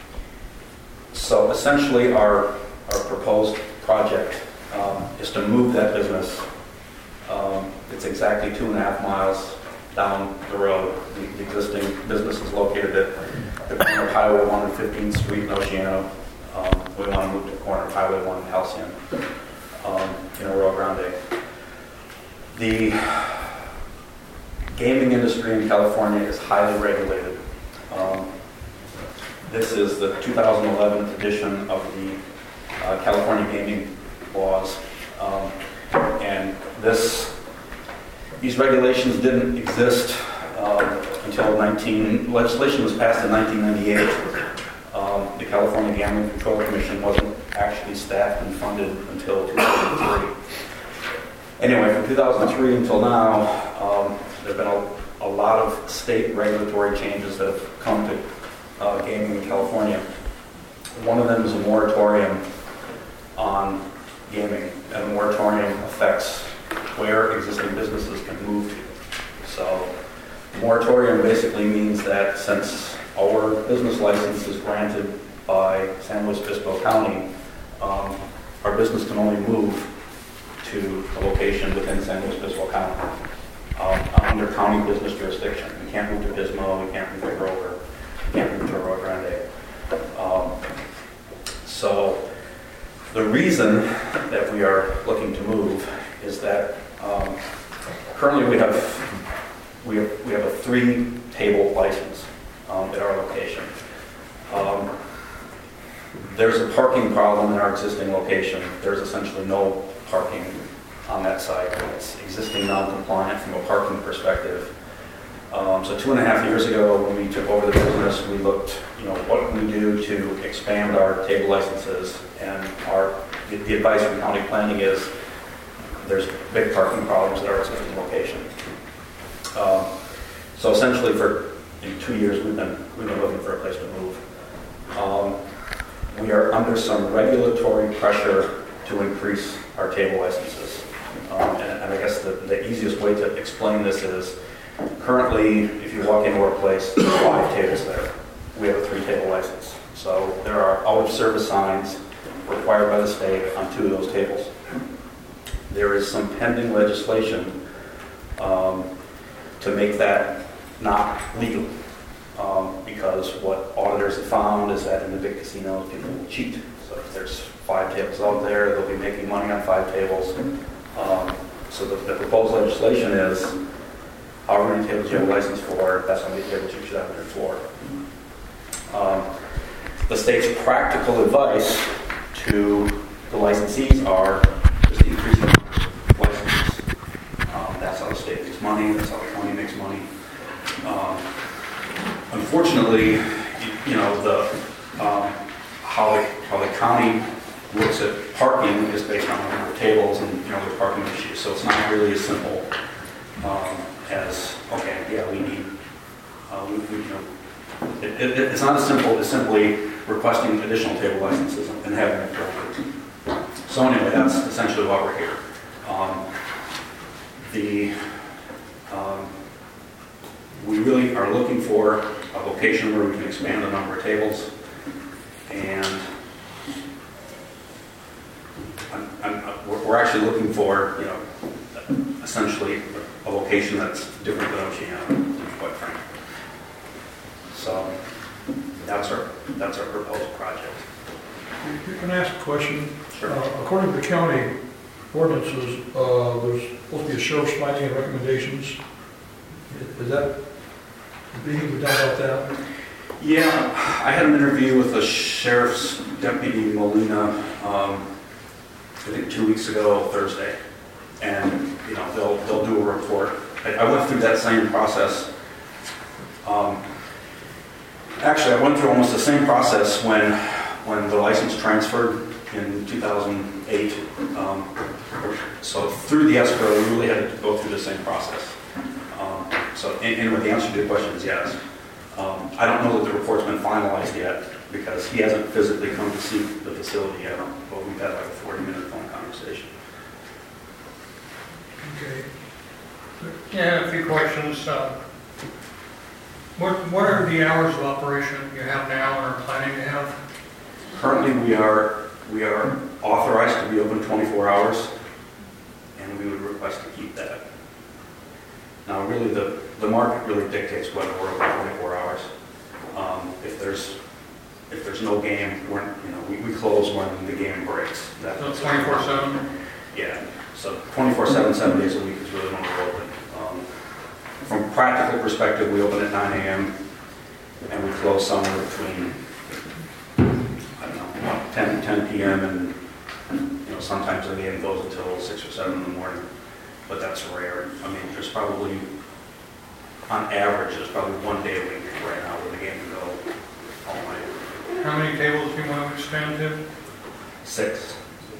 so essentially our, our proposed project um, is to move that business. Um, it's exactly two and a half miles down the road. The, the existing business is located at the corner of Highway one and fifteenth Street in Oceano. Um, we want to move to the corner of Highway one in Halcyon, um, in Oro Grande. The gaming industry in California is highly regulated. Um, this is the two thousand eleven edition of the uh, California gaming laws. Um, and this, these regulations didn't exist um, until nineteen, legislation was passed in nineteen ninety-eight. Um, the California Gambling Control Commission wasn't actually staffed and funded until two thousand three. Anyway, from two thousand three until now, um, there have been a, a lot of state regulatory changes that have come to uh, gaming in California. One of them is a moratorium on gaming, and a moratorium affects where existing businesses can move to. So, the moratorium basically means that since our business license is granted by San Luis Obispo County, um, our business can only move to a location within San Luis Obispo County um, under county business jurisdiction. We can't move to Pismo, we can't move to Grover, we can't move to Oro Grande. Um, so the reason that we are looking to move is that um, currently we have we have we have a three table license um, at our location. Um, there's a parking problem in our existing location. There's essentially no parking on that site. It's existing non-compliant from a parking perspective. Um, so two and a half years ago, when we took over the business, we looked, you know, what can we do to expand our table licenses? And our the, the advice from county planning is there's big parking problems at our existing location. Um, so essentially, for in two years, we've been we've been looking for a place to move. Um, we are under some regulatory pressure to increase our table licenses. Um, and, and I guess the, the easiest way to explain this is currently, if you walk into our place, there are five tables there. We have a three-table license. So there are out-of-service signs required by the state on two of those tables. There is some pending legislation um, to make that not legal. Um, because what auditors have found is that in the big casinos, people will cheat. So if there's five tables out there, they'll be making money on five tables. Um, so the, the proposed legislation is, however many tables you have a license for, that's how many tables you should have on your floor. Um, the state's practical advice to the licensees are just increase the licenses. Um, that's how the state makes money, that's how the county makes money. Um, Unfortunately, you know, the um, how the county looks at parking is based on the number of tables and, you know, there's parking issues. So it's not really as simple um, as, okay, yeah, we need, uh, we, we, you know, it, it, it's not as simple as simply requesting additional table licenses and having it granted. So anyway, that's essentially why we're here. Um, the, um, we really are looking for a location where we can expand the number of tables, and I'm, I'm, we're we're actually looking for, you know, essentially a location that's different than Oceana, to be quite frank. So that's our that's our proposed project. Can I ask a question? Sure. Uh, according to the county ordinances, uh, there's supposed to be a sheriff's finding and recommendations. Is that, is anything done about that? Yeah, I had an interview with the sheriff's deputy, Molina, um, I think two weeks ago, Thursday. And, you know, they'll, they'll do a report. I, I went through that same process. Um, actually, I went through almost the same process when, when the license transferred in two thousand eight. Um, so through the escrow, we really had to go through the same process. Um, so anyway, the answer to your question is yes. Um, I don't know that the report's been finalized yet because he hasn't physically come to see the facility yet, but we've had like a forty minute phone conversation. Okay. Yeah, a few questions. Uh, what what are the hours of operation you have now and are planning to have? Currently, we are we are authorized to be open twenty-four hours, and we would request to keep that. Now, really, the the market really dictates whether we're open twenty-four hours. Um, if there's if there's no game, we're, you know, we, we close when the game breaks. That's so twenty-four seven. Yeah. So twenty-four seven, seven days a week is really when we're open. Um, from a practical perspective, we open at nine a m and we close somewhere between, I don't know, ten p m and, you know, sometimes the game goes until six or seven in the morning, but that's rare. I mean, there's probably, on average, there's probably one day a week right now where the game can go all night. How many tables do you want to expand to? Six.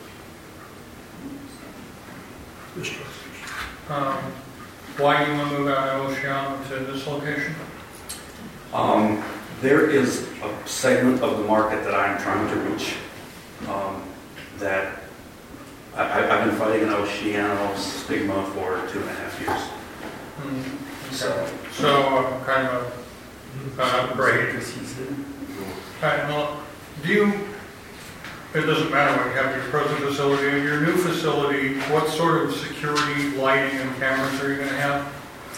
Um, why do you want to move out of Oceana to this location? Um, there is a segment of the market that I'm trying to reach um, that I, I've been fighting an Oceano stigma for two and a half years. Mm-hmm. So, so uh, kind of a, an upgrade. Right, well, do you, it doesn't matter when you have your present facility, in your new facility, what sort of security, lighting, and cameras are you going to have?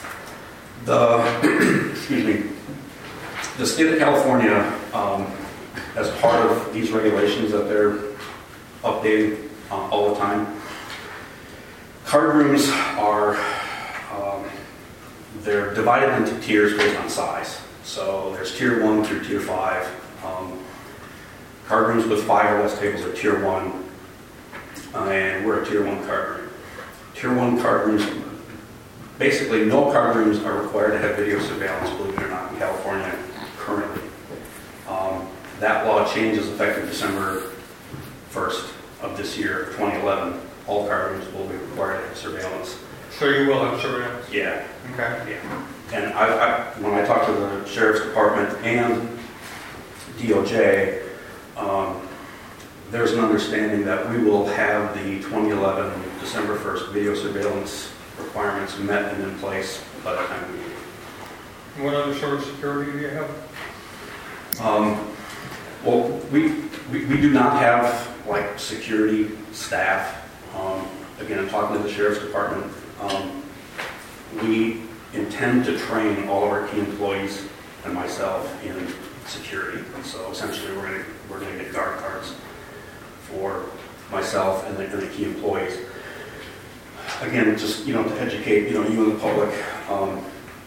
The, excuse me, the state of California, um, as part of these regulations that they're updating uh, all the time, card rooms are, um, they're divided into tiers based on size. So there's tier one through tier five. Um, card rooms with five or less tables are tier one, uh, and we're a tier one card room. Tier one card rooms, basically no card rooms are required to have video surveillance, believe it or not, in California currently. Um, that law changes effective December first of this year, twenty eleven. All card rooms will be required to have surveillance. So you will have surveillance? Yeah. Okay. Yeah. And I, I, when I talked to the Sheriff's Department and D O J, um, there's an understanding that we will have the twenty eleven December first video surveillance requirements met and in place by the time we leave. What other sort of security do you have? Um, well, we, we we do not have like security staff. Um, again, I'm talking to the Sheriff's Department. Um, we intend to train all of our key employees and myself in security. So essentially, we're going to we're going to get guard cards for myself and the, and the key employees. Again, just you know to educate you know you and the public. Um,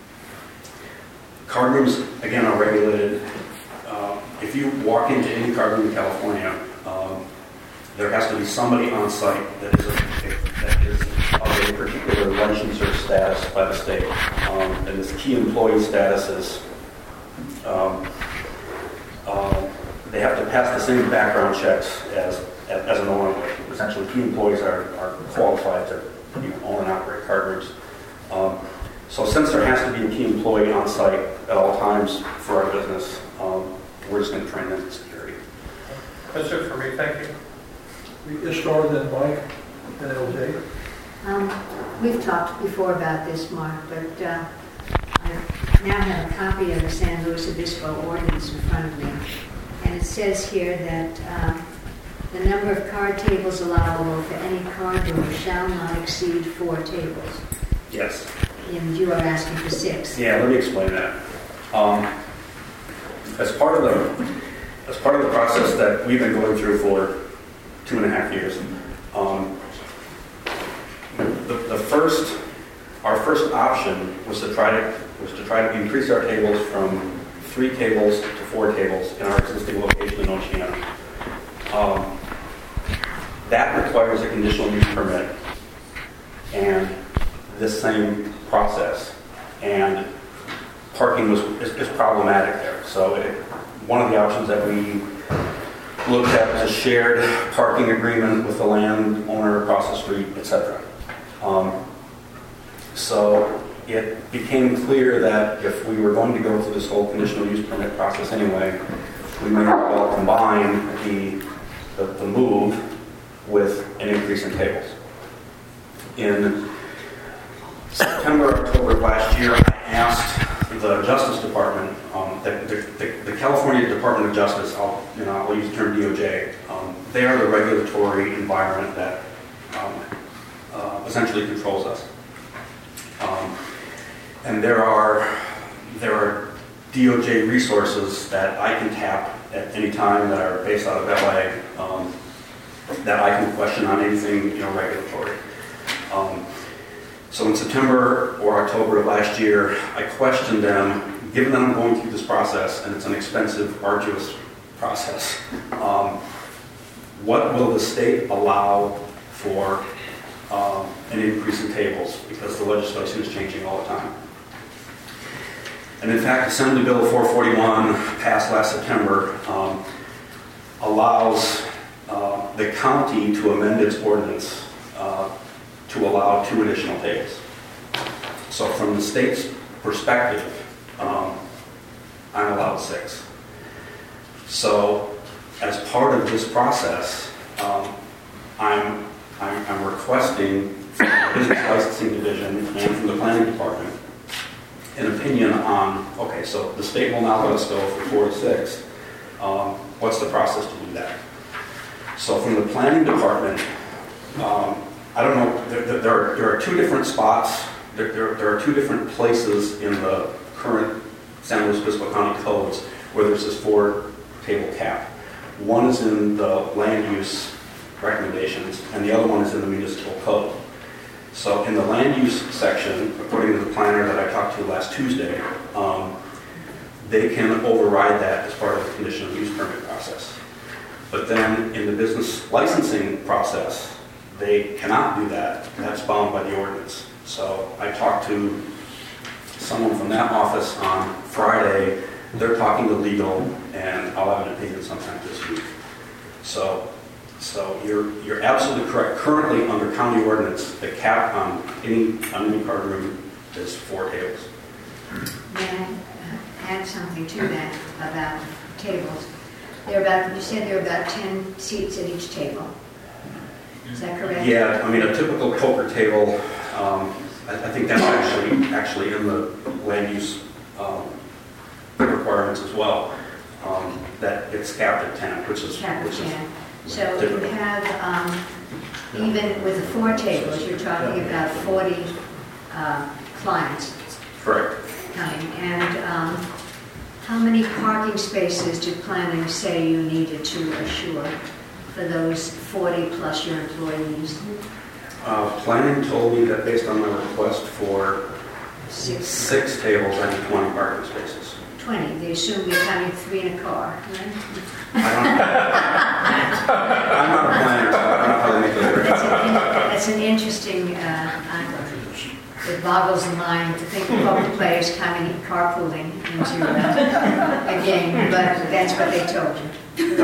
card rooms again are regulated. Uh, if you walk into any card room in California, um, there has to be somebody on site that is a, that is of a particular license or status by the state, um, and this key employee status is. Um, uh, they they have to pass the same background checks as, as an owner would. Essentially, key employees are, are qualified to, you know, own and operate card rooms. Um, so since there has to be a key employee on site at all times for our business, um, we're just going to train them in security. That's it for me, thank you. We get started then, Mike, and L J. Um, we've talked before about this, Mark, but uh, I now have a copy of the San Luis Obispo ordinance in front of me. And it says here that uh, the number of card tables allowable for any card room shall not exceed four tables. Yes. And you are asking for six. Yeah, let me explain that. Um, as part of the as part of the process that we've been going through for two and a half years, um, the, the first our first option was to try to was to try to increase our tables from three tables to four tables in our existing location in Oceana. Um, that requires a conditional use permit and this same process, and parking was is, is problematic there. So it, one of the options that we looked at was a shared parking agreement with the landowner across the street, et cetera. Um, so it became clear that if we were going to go through this whole conditional use permit process anyway, we may as well combine the, the, the move with an increase in tables. In September, October of last year, I asked the Justice Department, um, the, the, the California Department of Justice, I'll, you know, I'll use the term D O J, um, they are the regulatory environment that um, uh, essentially controls us. Um, and there are, there are D O J resources that I can tap at any time that are based out of L A, um, that I can question on anything, you know, regulatory. Um, So in September or October of last year, I questioned them, given that I'm going through this process, and it's an expensive, arduous process, um, what will the state allow for um, an increase in tables? Because the legislation is changing all the time. And in fact, Assembly Bill four forty-one, passed last September, um, allows uh, the county to amend its ordinance uh, to allow two additional tables. So from the state's perspective, um, I'm allowed six. So as part of this process, um, I'm, I'm, I'm requesting from the Business Licensing Division and from the Planning Department an opinion on, okay, so the state will now let us go from four to six. Um, what's the process to do that? So from the Planning Department, um, I don't know, there, there, are, there are two different spots, there, there, there are two different places in the current San Luis Obispo County codes where there's this four table cap. One is in the land use recommendations and the other one is in the municipal code. So in the land use section, according to the planner that I talked to last Tuesday, um, they can override that as part of the conditional use permit process. But then in the business licensing process, they cannot do that. That's bound by the ordinance. So I talked to someone from that office on Friday. They're talking to legal, and I'll have an opinion sometime this week. So, so you're you're absolutely correct. Currently, under county ordinance, the cap on any on any card room is four tables. May I add something to that about tables? There are about, you said there are about ten seats at each table. Is that correct? Yeah, I mean a typical poker table. Um, I, I think that's actually actually in the land use um, requirements as well. Um, that it's capped at ten, which is Capped which at is ten. So you typical. have um, even with the four tables, you're talking about forty uh, clients Correct. coming. And um, how many parking spaces did planning say you needed to assure for those forty plus your employees? Uh, planning told me that based on my request for Six. six tables, I need twenty parking spaces. twenty. They assume you're coming three in a car, right? I don't know. I'm not a planner, so I don't know how they make those That's an, arrangements. that's an interesting, uh, uh, it boggles the mind to think of poker players coming carpooling into uh, a game, but that's what they told you.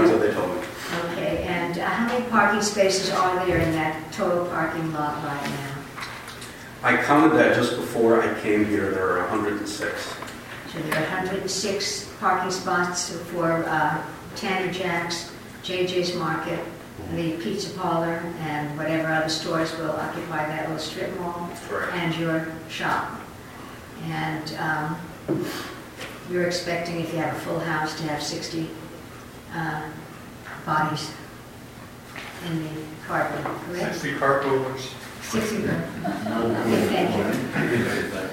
parking spaces are there in that total parking lot right now? I counted that just before I came here, there are one hundred six. So there are one hundred six parking spots for uh, Tanner Jack's, J J's Market, the pizza parlor, and whatever other stores will occupy that little strip mall. Correct. And your shop. And um, you're expecting, if you have a full house, to have sixty uh, bodies in the carpool, correct? sixty carpoolers. sixty. Okay, thank you.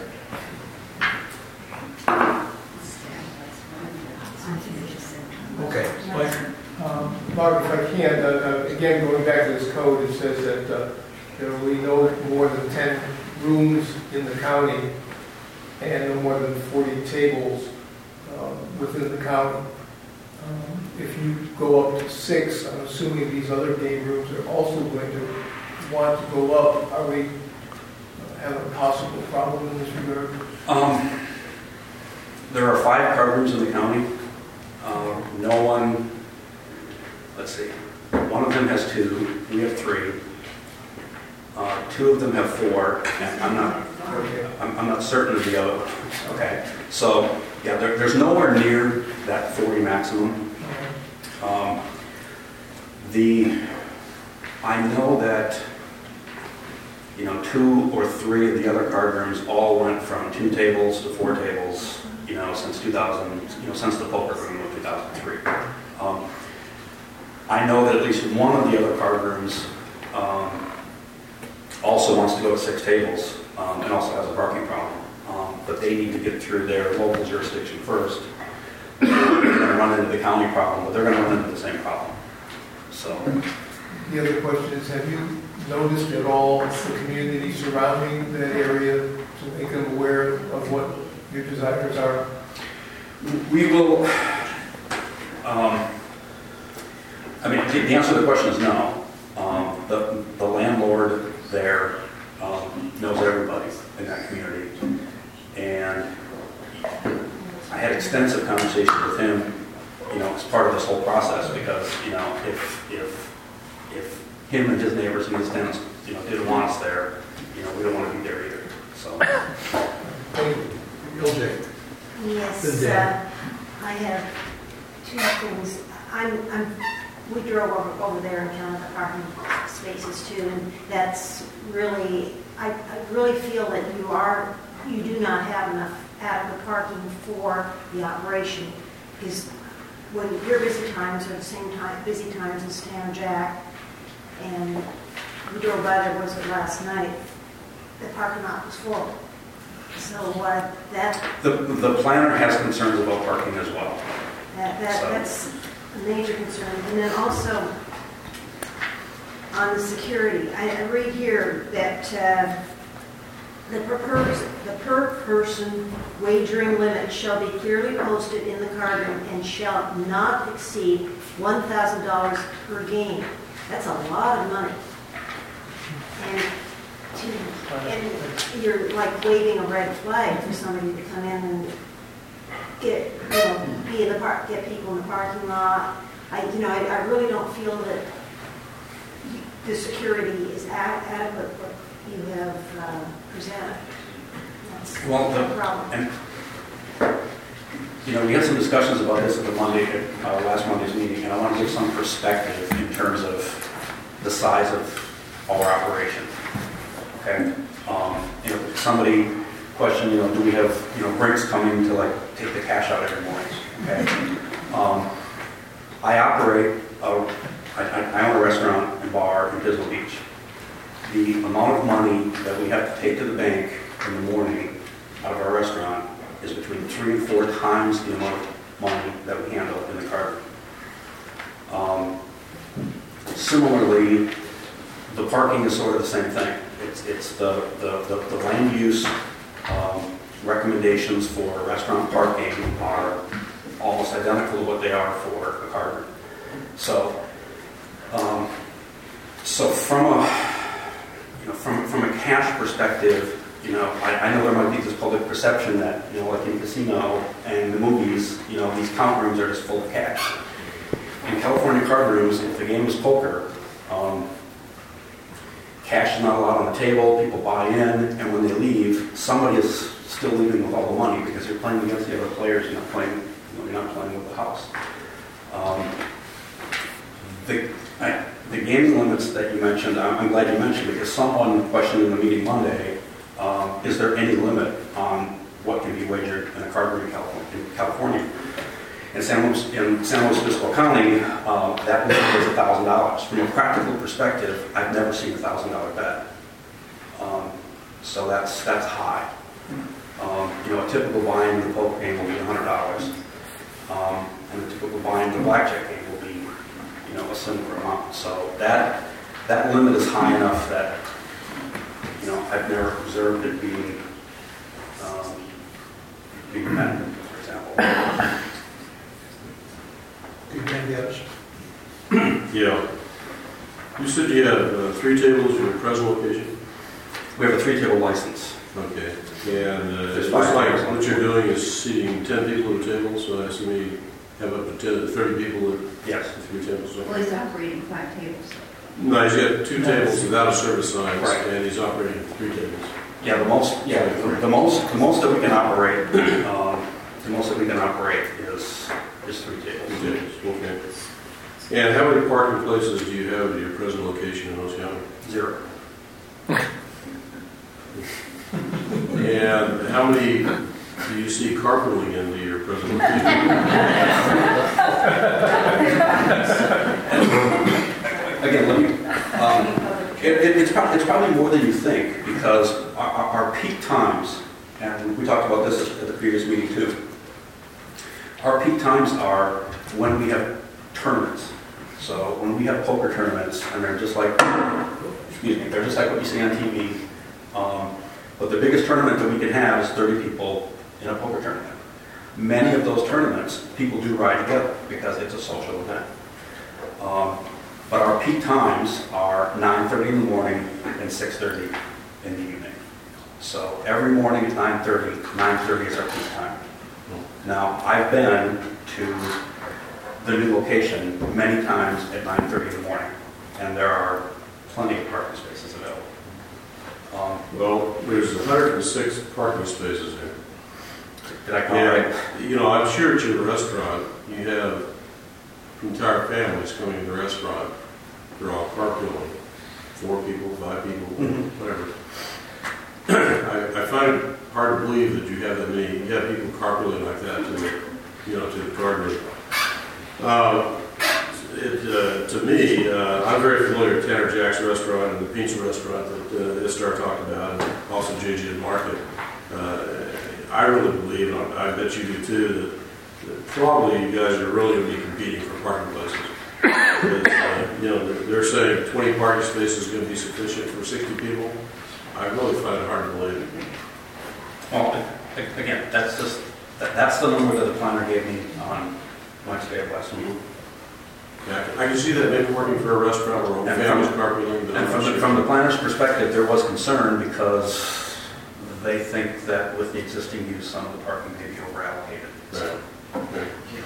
Okay, Mike? Um, Mark, if I can, uh, uh, again, going back to this code, it says that uh, there will be no more than ten rooms in the county and no more than forty tables uh, within the county. Um, If you go up to six, I'm assuming these other game rooms are also going to want to go up. Are we uh, having a possible problem in this regard? Um, there are five card rooms in the county. Uh, no one, let's see, one of them has two, we have three. Uh, two of them have four, and I'm not, I'm, I'm not certain of the other one. Okay, so yeah, there, there's nowhere near that forty maximum. Um, the, I know that, you know, two or three of the other card rooms all went from two tables to four tables, you know, since two thousand, you know, since the poker room of two thousand three. Um, I know that at least one of the other card rooms um, also wants to go to six tables um, and also has a parking problem. Um, but they need to get through their local jurisdiction first. They're going to run into the county problem, but they're going to run into the same problem. So, The other question is, have you noticed at all the community surrounding that area to make them aware of what your desires are? we will, um, I mean, the the answer to the question is no. Um, the, the landlord there um, knows everybody in that community. And I had extensive conversations with him, you know, as part of this whole process, because, you know, if, if, if him and his neighbors and his tenants, you know, didn't want us there, you know, we don't want to be there either, so. L J? Yes, Good day. uh, I have two things. I'm, I'm, we drove over, over there and counted the parking spaces too, and that's really, I, I really feel that you are, you do not have enough adequate parking for the operation, because when your busy times are the same time, busy times as Stan Jack, and we drove by there, was it last night, the parking lot was full. So uh, that, The, the planner has concerns about parking as well. that, that So- that's a major concern. And then also on the security, I, I read here that uh, the per person, the per person wagering limit shall be clearly posted in the card room and shall not exceed one thousand dollars per game. That's a lot of money. And to, and you're like waving a red flag for somebody to come in and get, you know, be in the park, get people in the parking lot. I, you know, I, I really don't feel that the security is ad- adequate what you have uh, presented. That's Well, the the, problem. and, you know, we had some discussions about this at the Monday, uh, last Monday's meeting, and I want to give some perspective in terms of the size of our operation. Okay, um, you know, somebody questioned, you know, do we have, you know, Brinks coming to like take the cash out every morning? Okay, um, I operate, a, I, I own a restaurant and bar in Pismo Beach. The amount of money that we have to take to the bank in the morning out of our restaurant is between three and four times the amount of money that we handle in the card room. Um, similarly, the parking is sort of the same thing. It's, it's the, the, the, the land use um, recommendations for restaurant parking are almost identical to what they are for a card room. So, um, so from a, you know, from, from a cash perspective, you know, I, I know there might be this public perception that, you know, like in casino and the movies, you know, these count rooms are just full of cash. In California card rooms, if the game is poker, um, cash is not allowed on the table, people buy in, and when they leave, somebody is still leaving with all the money because you're playing against the other players, you're not playing, you know, you're not playing with the house. Um, the, I, the gaming limits that you mentioned, I'm, I'm glad you mentioned because someone questioned in the meeting Monday, um, is there any limit on what can be wagered in a card room in California? In California? In San Luis, in San Luis Obispo County, uh, that limit is one thousand dollars. From a practical perspective, I've never seen a one thousand dollar bet. Um, so that's that's high. Um, you know, a typical buy-in in the poker game will be one hundred dollars. Um, and a typical buy-in in the blackjack game will be, you know, a similar amount. So that that limit is high enough that, you know, I've never observed it being um, being met, for example. Yeah. You said you had uh, three tables in your present location? We have a three-table license. Okay. And uh, it There's looks five like tables on what the you're board. doing is seating ten people at a table, so I assume you have up to ten, thirty people at Yes. three tables. Well, he's operating five tables. No, he's got two tables without a service signs, Right. and he's operating three tables. Yeah, the most, yeah, the, the most, the most that we can operate, um, the most that we can operate is, is three tables. Two tables, okay. And how many parking places do you have at your present location in Ocean County? Zero. And how many do you see carpooling into your present location? Again, let me, um, it, it, it's, probably, it's probably more than you think because our, our, our peak times, and we talked about this at the previous meeting too, our peak times are when we have tournaments. So when we have poker tournaments, and they're just like, excuse me, they're just like what you see on T V. Um, but the biggest tournament that we can have is thirty people in a poker tournament. Many of those tournaments, people do ride together because it's a social event. Um, but our peak times are nine thirty in the morning and six thirty in the evening. So every morning at nine thirty, nine thirty is our peak time. Now, I've been to the new location many times at nine thirty in the morning, and there are plenty of parking spaces available. Um, Well, there's one hundred six parking spaces there. did I count right? And, you know, I'm sure at your restaurant, you have entire families coming to the restaurant. They're all carpooling. Four people, five people, Mhm. whatever. I, I find it hard to believe that you have that many, you have people carpooling like that to the, you know, to the card room. Uh, it, uh, to me, uh, I'm very familiar with Tanner Jack's restaurant and the pizza restaurant that uh, Istar talked about, and also J J Market. Uh, I really believe, and I bet you do too, that, that probably you guys are really going to be competing for parking places. Because, uh, you know, they're saying twenty parking spaces is going to be sufficient for sixty people. I really find it hard to believe. Well, a- again, that's just, that, that's the number that the planner gave me on Wednesday of last week. Yeah, I can- I can see that maybe working for a restaurant where And families from- carpooling, but I'm And from not the, sure. from the planner's perspective, there was concern because they think that with the existing use, some of the parking may be over allocated. Right. Okay.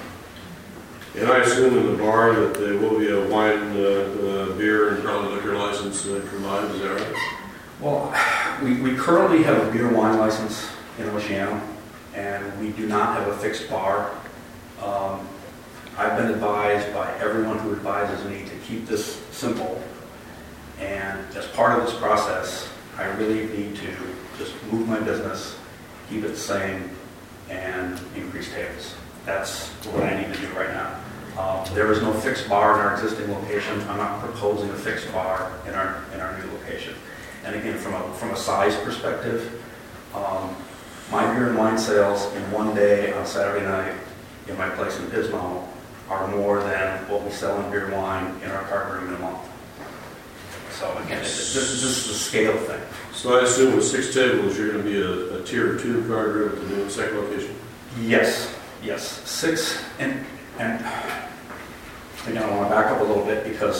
And I assume in the bar that there will be a wine, uh, uh, beer, and probably liquor license uh, combined, is that right? Well, we, we currently have a beer wine license in Oceano, and we do not have a fixed bar. Um, I've been advised by everyone who advises me to keep this simple, and as part of this process, I really need to just move my business, keep it the same, and increase tables. That's what I need to do right now. Um, there is no fixed bar in our existing location. I'm not proposing a fixed bar in our in our new location. And again, from a from a size perspective, um, my beer and wine sales in one day on Saturday night in my place in Pismo are more than what we sell in beer and wine in our card room in a month. So again, it's just, it's just a scale thing. So I assume with six tables, you're going to be a, a tier two card room at the new second location? Yes, yes, six, and and again, I want to back up a little bit because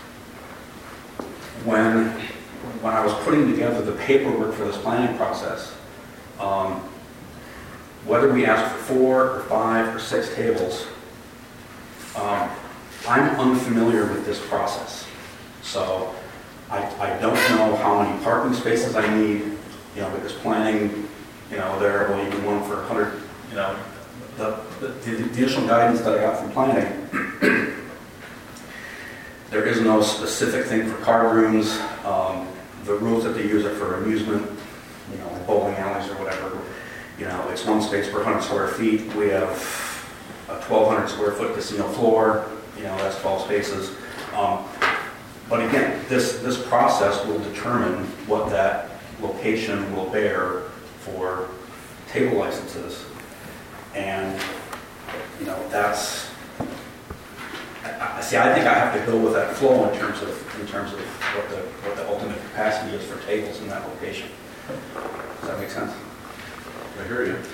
when when I was putting together the paperwork for this planning process, um, whether we asked for four or five or six tables, um, I'm unfamiliar with this process. So I, I don't know how many parking spaces I need, you know, because planning, you know, there, well, you can one for one hundred, you know, the, the, the additional guidance that I got from planning, there is no specific thing for card rooms. Um, the rules that they use are for amusement, you know, bowling alleys or whatever. You know, it's one space per one hundred square feet. We have a twelve hundred square foot casino floor, you know, that's twelve spaces. Um, but again, this, this process will determine what that location will bear for table licenses. And, you know, that's, I, I see, I think I have to go with that flow in terms of, in terms of what the, what the ultimate capacity is for tables in that location. Does that make sense? I hear you.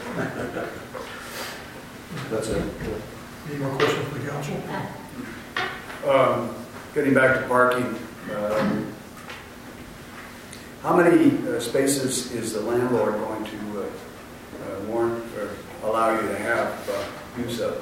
That's it. Any more questions from the council? Um, Getting back to parking, um, how many uh, spaces is the landlord going to uh, uh, warrant or allow you to have uh, use of?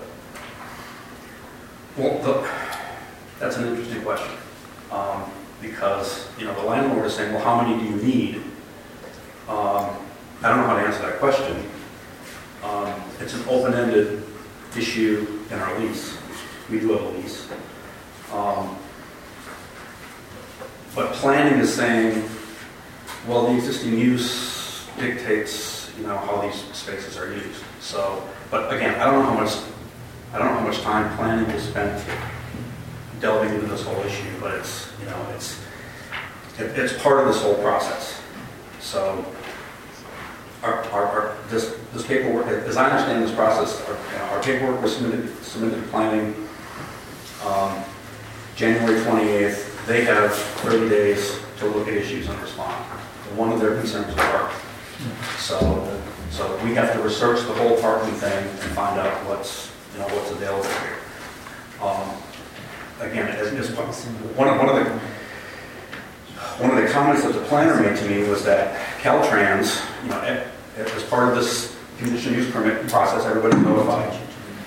Well, the, that's an interesting question. Um, because, you know, the landlord is saying, well, how many do you need? Um, I don't know how to answer that question. Um, it's an open-ended issue in our lease. We do have a lease. Um, but planning is saying, well, the existing use dictates, you know, how these spaces are used. So, but again, I don't know how much, I don't know how much time planning is spent delving into this whole issue, but it's, you know, it's, it, it's part of this whole process. So, our, our, our this, this paperwork, as I understand this process, our, you know, our paperwork was submitted, submitted to planning um, January twenty-eighth. They have thirty days to look at issues and respond. One of their concerns is parking. So, so we have to research the whole parking thing and find out what's, you know, what's available here. Um, again, as, as one of one of the one of the comments that the planner made to me was that Caltrans, you know, as part of this conditional use permit process, everybody's notified.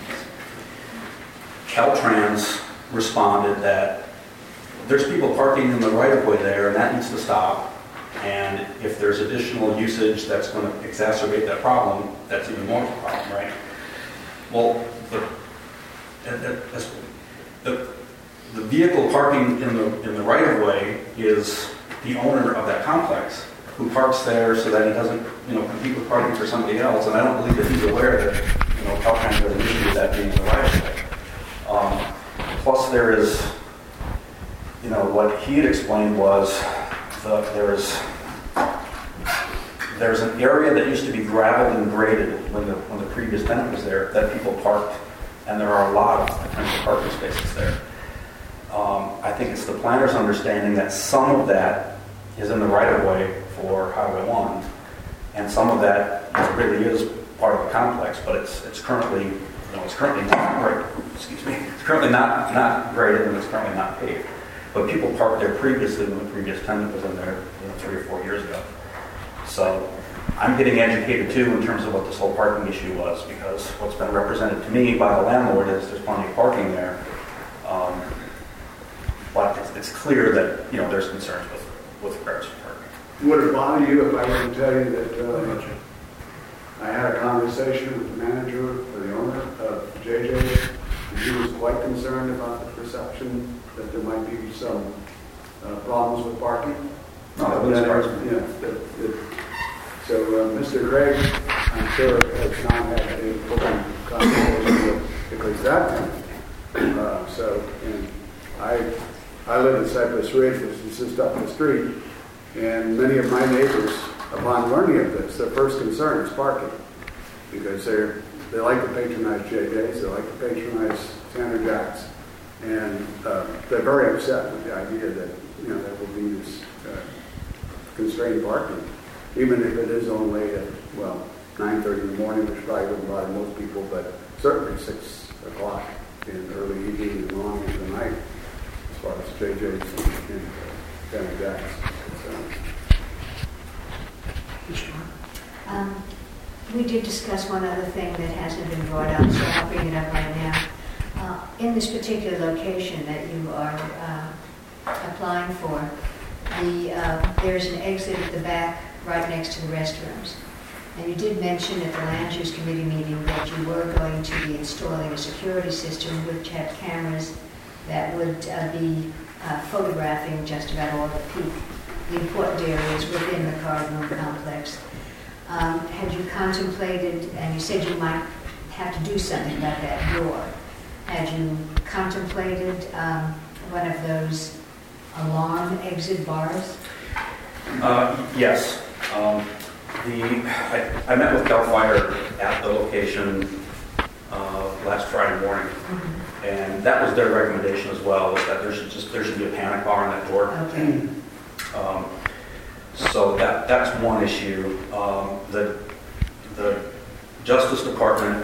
Caltrans responded that there's people parking in the right-of-way there, and that needs to stop. And if there's additional usage that's going to exacerbate that problem, that's even more of a problem, right? Well, the, the, the vehicle parking in the in the right-of-way is the owner of that complex, who parks there so that he doesn't, you know, compete with parking for somebody else. And I don't believe that he's aware that, you know, Caltrans has an issue with that being in the right-of-way. Um, plus, there is, you know, what he had explained was the, there's there's an area that used to be gravelled and graded when the when the previous tenant was there that people parked, and there are a lot of potential parking spaces there. Um, I think it's the planner's understanding that some of that is in the right-of-way for Highway one, and some of that really is part of the complex, but it's it's currently, you know, it's currently not right. Excuse me. It's currently not not graded, and it's currently not paved. But people parked there previously when the previous tenant was in there, you know, three or four years ago. So I'm getting educated too in terms of what this whole parking issue was, because what's been represented to me by the landlord is there's plenty of parking there. Um, but it's, it's clear that, you know, there's concerns with, with regards to parking. Would it bother you if I were to tell you that uh, I had a conversation with the manager or the owner of J J, and he was quite concerned about the perception that there might be some uh, problems with parking? No, that wouldn't surprise me. Yeah, that, that, so uh, Mister Gregg, I'm sure, has not had a full conversation with, because that tenant. Uh, so, and I, I live in Cypress Ridge, which is just up the street, and many of my neighbors, upon learning of this, their first concern is parking, because they're they like to patronize J J's, they like to patronize Sandra Jack's, and uh, they're very upset with the idea that, you know, there will be this uh, constrained parking, even if it is only at, well, nine thirty in the morning, which probably wouldn't bother most people, but certainly six o'clock in early evening and long into the night, as far as J J's and Sandra Jack's. So. Um, we did discuss one other thing that hasn't been brought up, so I'll bring it up right now. Uh, in this particular location that you are uh, applying for, uh, the, uh, there's an exit at the back right next to the restrooms. And you did mention at the Land Use Committee meeting that you were going to be installing a security system which had cameras that would uh, be uh, photographing just about all the peak, the important areas within the cardroom complex. Um, had you contemplated, and you said you might have to do something about that door, had you contemplated um, one of those alarm exit bars? Uh, yes. Um, the I, I met with CAL FIRE at the location uh, last Friday morning, mm-hmm. and that was their recommendation as well. Was that there should just there should be a panic bar on that door. Okay. Um, so that that's one issue. Um, the the Justice Department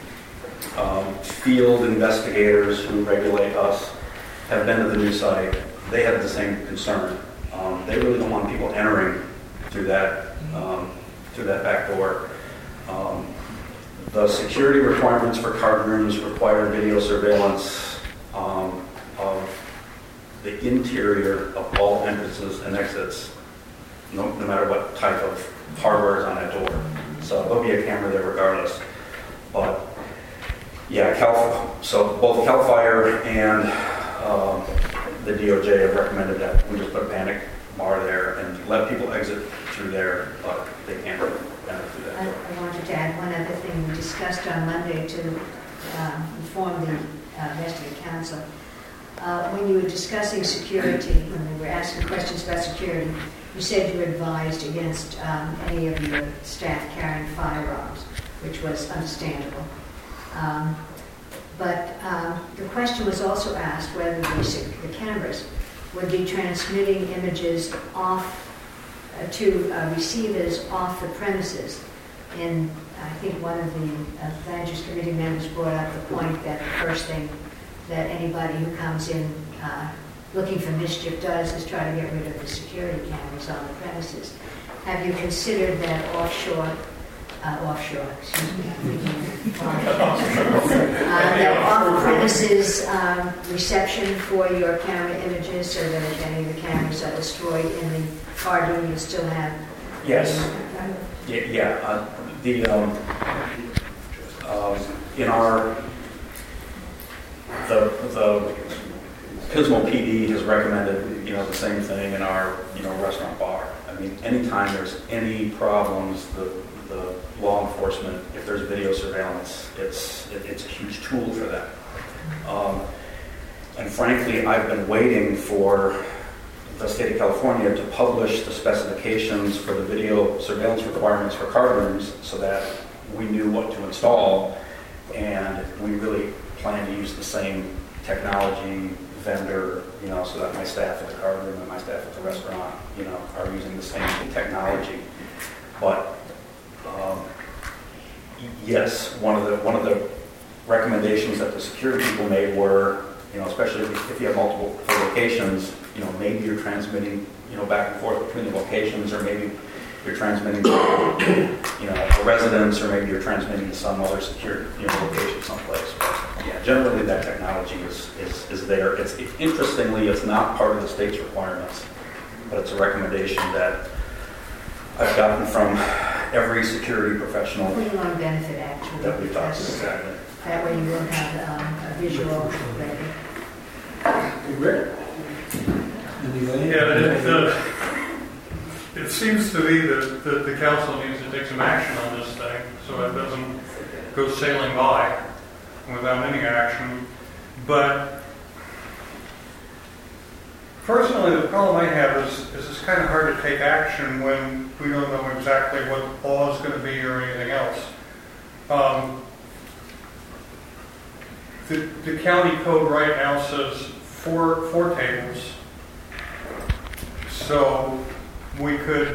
um, field investigators who regulate us have been to the new site. They have the same concern. Um, they really don't want people entering through that um, through that back door. Um, the security requirements for card rooms require video surveillance um, of the interior of all entrances and exits, no, no matter what type of hardware is on that door. So there'll be a camera there regardless. But yeah, Cal, so both CAL FIRE and um, the D O J have recommended that we just put a panic bar there and let people exit through there, but they can't enter through that I, door. I wanted to add one other thing we discussed on Monday to um, inform the uh, rest of the council. Uh, when you were discussing security, when we were asking questions about security, you said you advised against um, any of your staff carrying firearms, which was understandable. Um, but um, the question was also asked whether the, the cameras would be transmitting images off uh, to uh, receivers off the premises. And I think one of the uh, Land Use Committee members brought up the point that the first thing that anybody who comes in uh, looking for mischief does is try to get rid of the security cameras on the premises. Have you considered that offshore, uh, offshore, excuse me, uh, that off-premises um, reception for your camera images so that if any of the cameras are destroyed in the card room, you still have... Yes. Yeah, yeah. Uh, the, um, uh, in our, the, the Pismo P D has recommended, you know, the same thing in our, you know, restaurant bar. I mean, anytime there's any problems, the, the law enforcement, if there's video surveillance, it's, it, it's a huge tool for that. Um, and frankly, I've been waiting for the state of California to publish the specifications for the video surveillance requirements for card rooms so that we knew what to install, and we really plan to use the same technology vendor, you know, so that my staff at the card room and my staff at the restaurant, you know, are using the same technology. But um, yes, one of the one of the recommendations that the security people made were, you know, especially if, if you have multiple locations, you know, maybe you're transmitting, you know, back and forth between the locations, or maybe you're transmitting to, you know, a residence, or maybe you're transmitting to some other secure, you know, location someplace. But yeah, generally that technology is, is, is there. It's it, interestingly, it's not part of the state's requirements, but it's a recommendation that I've gotten from every security professional. For your own benefit, actually. That we've talked to. Exactly. That way you will have um, a visual ready. Hey, Rick? Yeah, it, uh, it seems to me that, that the council needs to take some action on this thing so it doesn't go sailing by without any action. But personally, the problem I have is, is it's kind of hard to take action when we don't know exactly what the law is going to be or anything else. Um, the, the county code right now says four, four tables. So we could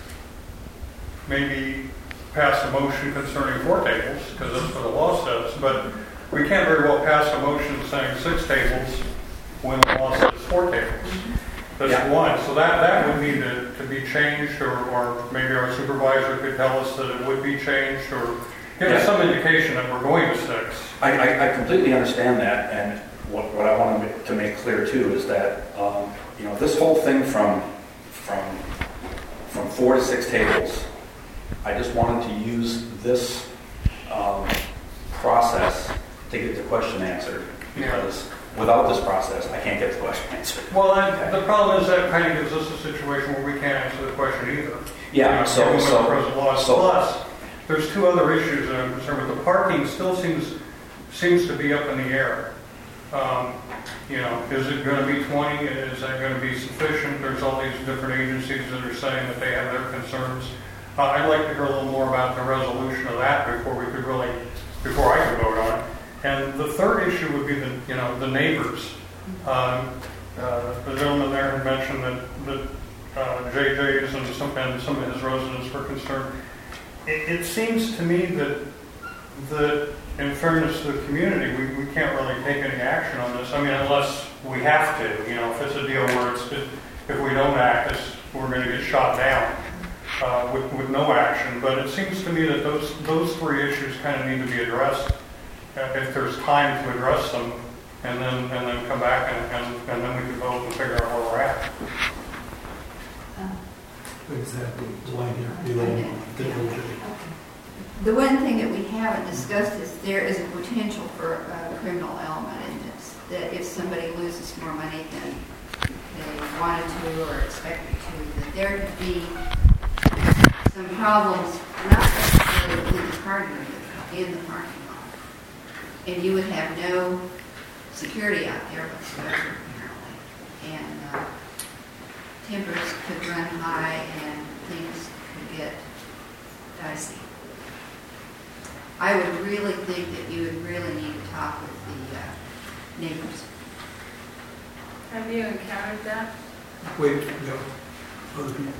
maybe pass a motion concerning four tables, because that's what the law says, but we can't very well pass a motion saying six tables when the law says four tables. That's yeah. one. So that, that would need to, to be changed, or, or maybe our supervisor could tell us that it would be changed, or give yeah. us some indication that we're going to six. I, I, I completely understand that, and what, what I want to make clear too is that um, you know, this whole thing from from, from four to six tables. I just wanted to use this um, process to get the question answered, because without this process, I can't get the question answered. Well, and the problem is that kind of gives us a situation where we can't answer the question either. Yeah, You know, so, given what so, the present law is. so, Plus, there's two other issues that I'm concerned with. The parking still seems seems to be up in the air. Um, you know, is it going to be twenty? Is that going to be sufficient? There's all these different agencies that are saying that they have their concerns. Uh, I'd like to hear a little more about the resolution of that before we could really, before I could vote on it. And the third issue would be the, you know, the neighbors. Um, uh, the gentleman there had mentioned that, that uh, J J's and some, and some of his residents were concerned. It, it seems to me that, that in fairness to the community, we, we can't really take any action on this. I mean, unless we have to. You know, if it's a deal where it's, if we don't act, it's, we're going to get shot down uh, with, with no action. But it seems to me that those those three issues kind of need to be addressed. If there's time to address them, and then and then come back and, and, and then we can vote and figure out where we're at. Exactly. The line here, the line, the line. The one thing that we haven't discussed is there is a potential for a criminal element in this. That if somebody loses more money than they wanted to or expected to, that there could be some problems, not necessarily with the parking, but in the parking lot. And you would have no security out there whatsoever, apparently. And uh, tempers could run high and things could get dicey. I would really think that you would really need to talk with the uh, neighbors. Have you encountered that? Wait, no. Other people.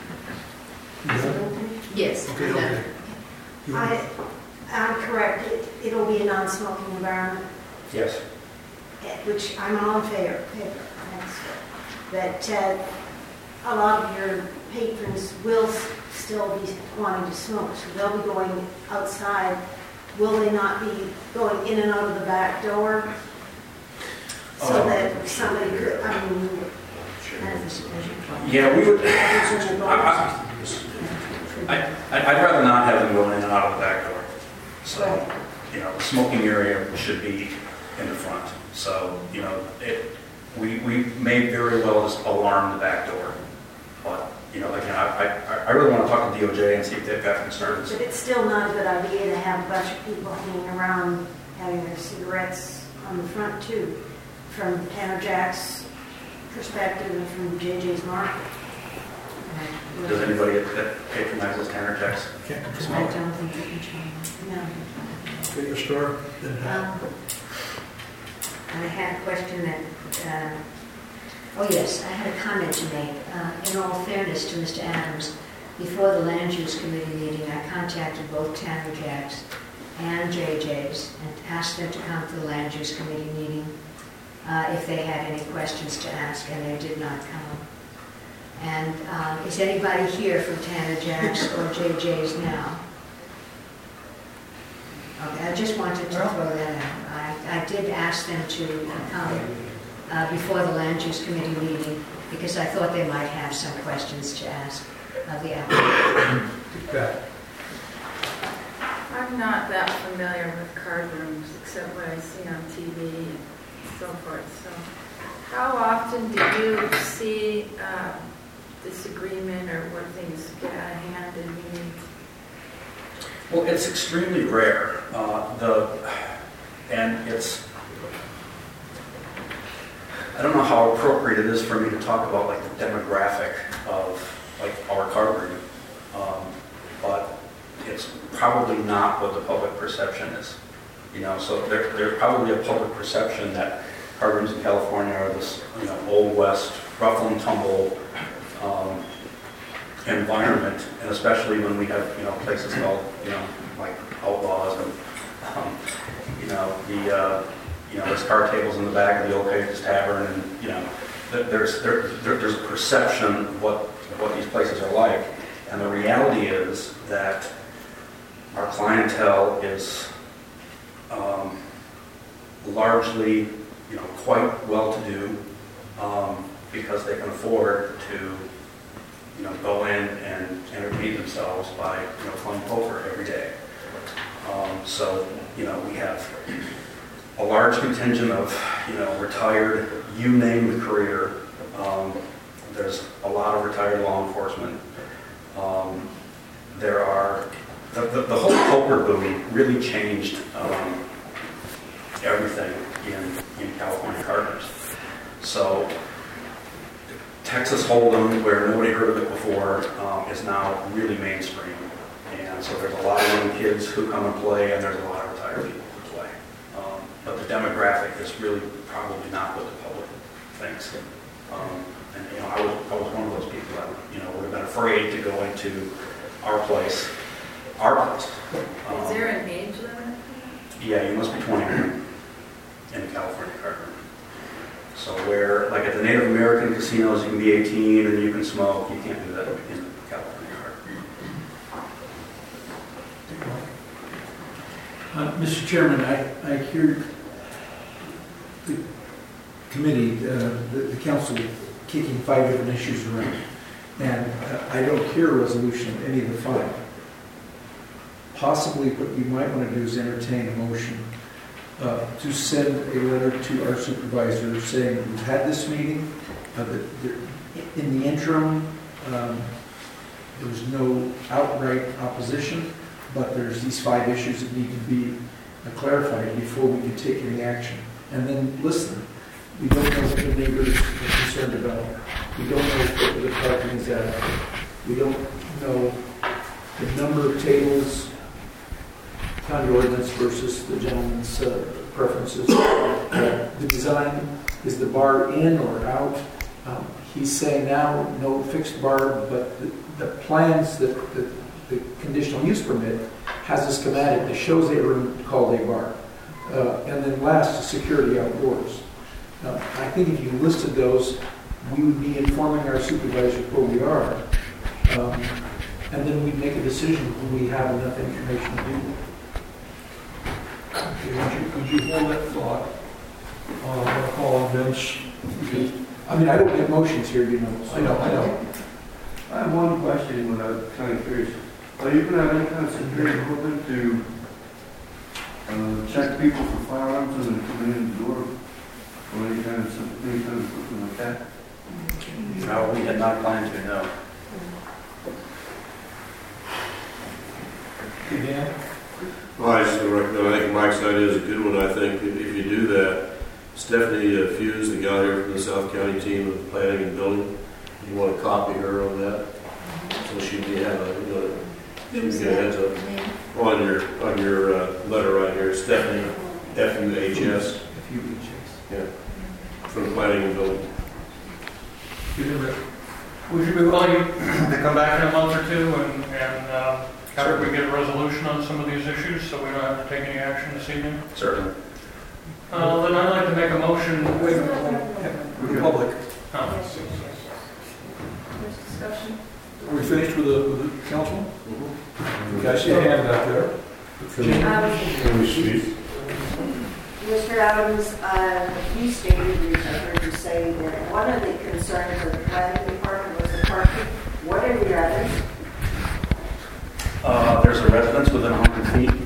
Yes. Okay, okay. I, I'm correct. It, it'll be a non-smoking environment. Yes. Which I'm all in favor. favor. That uh, a lot of your patrons will still be wanting to smoke, so they'll be going outside. Will they not be going in and out of the back door? So Um, that somebody could, I mean... Yeah, we would. I, I, I'd rather not have them going in and out of the back door. So, you know, the smoking area should be in the front. So, you know, it, we, we may very well just alarm the back door. But, you know, again, I, I, I really want to talk to D O J and see if they've got concerns. But it's still not a good idea to have a bunch of people hanging around having their cigarettes on the front too, from Tanner Jack's perspective and from J J's market. Does anybody that patronizes Tanner Jack's? Can't I control it. don't think they control it. No. Get your store, then have. Um, I had a question that, uh, oh yes, I had a comment to make. Uh, in all fairness to Mister Adams, before the Land Use Committee meeting, I contacted both Tanner Jack's and J J's and asked them to come to the Land Use Committee meeting uh, if they had any questions to ask, and they did not come. And um, is anybody here from Tanner Jack's or J J's now? Okay, I just wanted to throw that out. I, I did ask them to come uh, before the Land Use Committee meeting because I thought they might have some questions to ask of the applicant. I'm not that familiar with card rooms except what I see on T V and so forth. So how often do you see uh, disagreement or where things get out of hand in meetings? Well, it's extremely rare. Uh, the and it's I don't know how appropriate it is for me to talk about like the demographic of like our card room, um, but it's probably not what the public perception is. You know, so there, there's probably a public perception that card rooms in California are this, you know, old west, rough and tumble um, environment, and especially when we have, you know, places called, you know, like Outlaws and, um, you know, the, uh, you know, there's card tables in the back of the Old Pages Tavern, and, you know, there's there, there, there's a perception of what what these places are like, and the reality is that our clientele is um, largely, you know, quite well-to-do um, because they can afford to you know, go in and entertain themselves by, you know, playing poker every day. Um, so, you know, we have a large contingent of, you know, retired, you name the career. Um, there's a lot of retired law enforcement. Um, there are, the, the, the whole poker boom really changed um, everything in, in California Cardinals. So Texas Hold'em, where nobody heard of it before, um, is now really mainstream. And so there's a lot of young kids who come and play, and there's a lot of retired people who play. Um, but the demographic is really probably not what the public thinks. Um, and you know, I was I was one of those people that, you know, would have been afraid to go into our place, our place. Um, Is there an age limit? Yeah, you must be twenty-one in the California card room. So where, like at the Native American casinos, you can be eighteen and you can smoke, you can't do that in the California card room. Uh, Mister Chairman, I, I hear the committee, uh, the, the council kicking five different issues around. And uh, I don't hear a resolution of any of the five. Possibly what you might want to do is entertain a motion uh, to send a letter to our supervisor saying we've had this meeting, uh, that there, in the interim, um, there was no outright opposition, but there's these five issues that need to be uh, clarified before we can take any action. And then listen, we don't know what the neighbors are concerned about. We don't know what the parking is at. We don't know the number of tables, county ordinance versus the gentleman's uh, preferences. Uh, the design, is the bar in or out? Um, he's saying now no fixed bar, but the, the plans, that the, the conditional use permit has a schematic that shows a room called a bar. Uh, and then last, security outdoors. Uh, I think if you listed those, we would be informing our supervisor where we are. Um, and then we'd make a decision when we have enough information to do that. Okay, would you, would you hold that thought? Uh, I'm going to call on Vince. I mean, I don't get motions here, you know. So. I know, I know. I have one question when I'm kind of curious. Are you going to have any kind of security equipment to uh, check people for firearms when they're coming in the door? Or any kind of, any kind of equipment like that? No, we had not planned to, no. Okay, Dan? Well, I just recommend, I think Mike's idea is a good one. I think if, if you do that, Stephanie uh, Fuse, the guy here from the South County team of planning and building, you want to copy her on that, so she may have a, you know, she can get a heads up on your on your uh, letter right here, Stephanie F U H S. F U H S. Yeah, from planning and building. Would you be willing to come back in a month or two and, and uh, how we get a resolution on some of these issues so we don't have to take any action this evening? Certainly. Uh, then I'd like to make a motion. Wait a minute, public. Oh. There's discussion. Are we finished with the, with the council? Mm-hmm. Okay, I see a hand back there. Can we speak? Mister Adams, uh, you stated, I heard you say that one of the concerns of the planning department was the parking. What are the others? Uh, there's a residence within one hundred feet.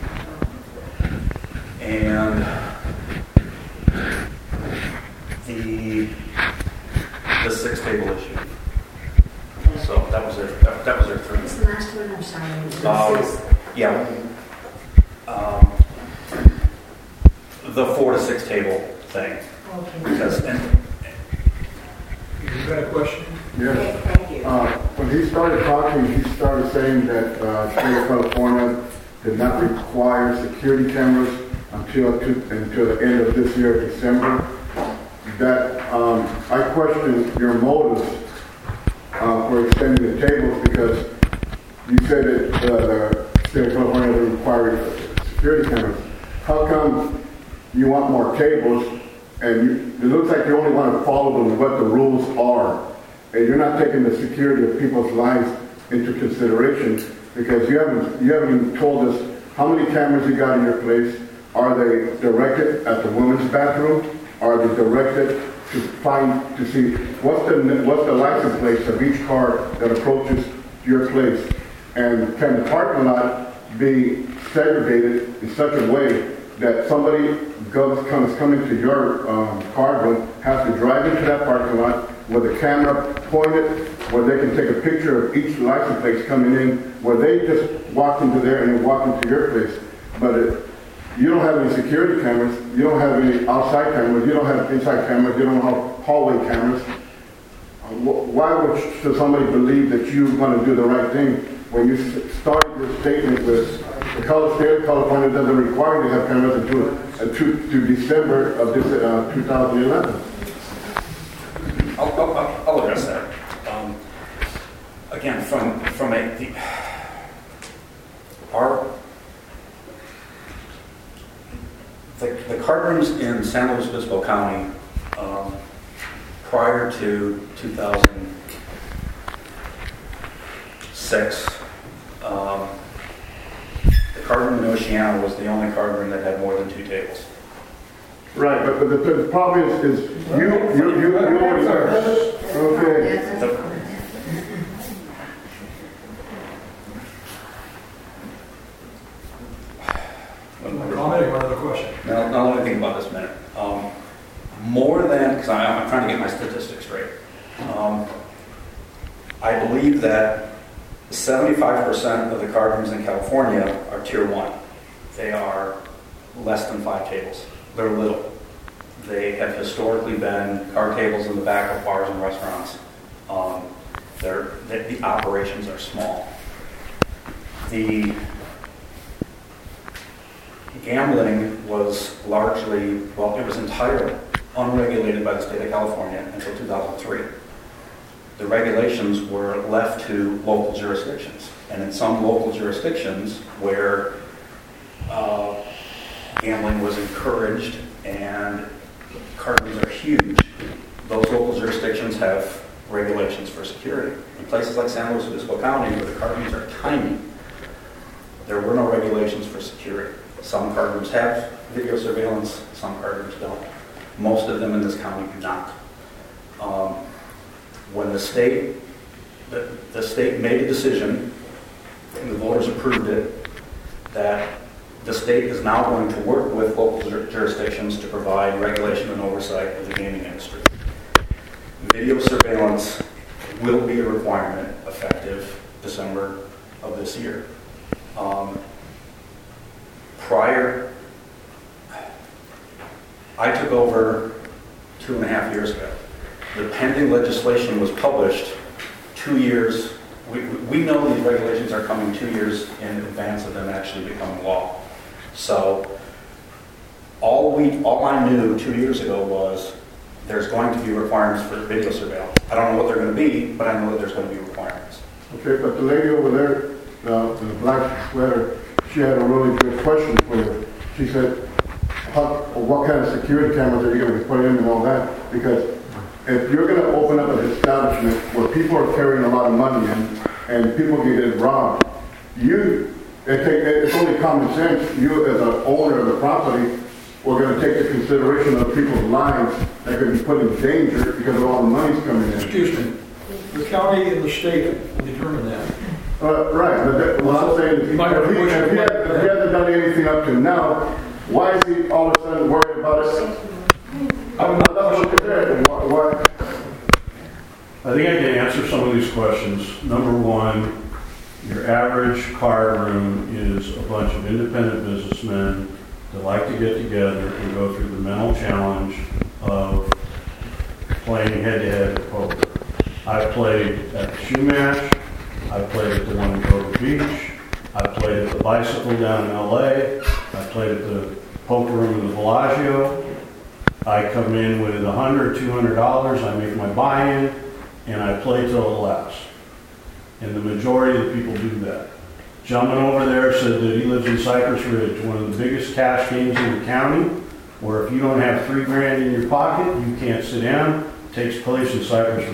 And the the six table issue. So that was their that, that was their three. What's the last one? I'm sorry. Uh, yeah. Um, the four to six table thing. Okay. Because and, You got a question? Yes. Thank you. Uh, when he started talking, he started saying that uh, state of California did not require security cameras until to, until the end of this year, December. That um, I question your motives uh, for extending the tables, because you said that uh, the state of California doesn't require security cameras. How come you want more tables, and you, it looks like you only want to follow the, what the rules are, and you're not taking the security of people's lives into consideration, because you haven't you haven't even told us how many cameras you got in your place. Are they directed at the women's bathroom? Are they directed to find, to see what's the, what's the license plate of each car that approaches your place. And can the parking lot be segregated in such a way that somebody goes, comes coming to your um, car room, has to drive into that parking lot with a camera pointed, where they can take a picture of each license plate coming in, where they just walk into there and then walk into your place. But it, you don't have any security cameras, you don't have any outside cameras, you don't have inside cameras, you don't have hallway cameras. Why would should somebody believe that you're going to do the right thing when you started your statement with the color state of California doesn't require you to have cameras until uh, to, to December of this uh, two thousand eleven? I'll, I'll, I'll address that. Um, again, from from a the, our the, the card rooms in San Luis Obispo County um, prior to two thousand six, um, the card room in Oceana was the only card room that had more than two tables. Right, but, but the, the problem is, is you, you, you, you already are. Okay. The, Comment or another question? Now, now let me think about this a minute. Um, more than, because I'm trying to get my statistics straight. Um, I believe that seventy-five percent of the card rooms in California are tier one. They are less than five tables. They're little. They have historically been card tables in the back of bars and restaurants. Um, they're, the, the operations are small. The gambling was largely, well, it was entirely unregulated by the state of California until two thousand three. The regulations were left to local jurisdictions. And in some local jurisdictions where uh, gambling was encouraged and card rooms are huge, those local jurisdictions have regulations for security. In places like San Luis Obispo County, where the card rooms are tiny, there were no regulations for security. Some card rooms have video surveillance, some card rooms don't. Most of them in this county do not. Um, when the state, the, the state made a decision, and the voters approved it, that the state is now going to work with local jur- jurisdictions to provide regulation and oversight of the gaming industry. Video surveillance will be a requirement effective December of this year. Um, prior, I took over two and a half years ago. The pending legislation was published two years. We, we know these regulations are coming two years in advance of them actually becoming law. So all we, all I knew two years ago was there's going to be requirements for video surveillance. I don't know what they're going to be, but I know that there's going to be requirements. Okay, but the lady over there, uh, in the black sweater, she had a really good question for you. She said, how, what kind of security cameras are you going to be putting in and all that? Because if you're going to open up an establishment where people are carrying a lot of money in and people can get robbed, you, it take, it's only common sense, you as an owner of the property, we're going to take the consideration of people's lives that could be put in danger because of all the money's coming in. Excuse me, the county and the state will determine that. Uh, right, but that, what I'm saying is, if he, if, he, if, he, if he hasn't done anything up to now, why is he all of a sudden worried about it? I'm not looking there. Why, why? I think I can answer some of these questions. Number one, your average card room is a bunch of independent businessmen that like to get together and go through the mental challenge of playing head-to-head at poker. I played at the shoe match. I played at the one in Cocoa Beach. I played at the Bicycle down in L A. I played at the poker room in the Bellagio. I come in with one hundred dollars, two hundred dollars. I make my buy-in, and I play till it lasts. And the majority of the people do that. Gentleman over there said that he lives in Cypress Ridge, one of the biggest cash games in the county, where if you don't have three grand in your pocket, you can't sit down. It takes place in Cypress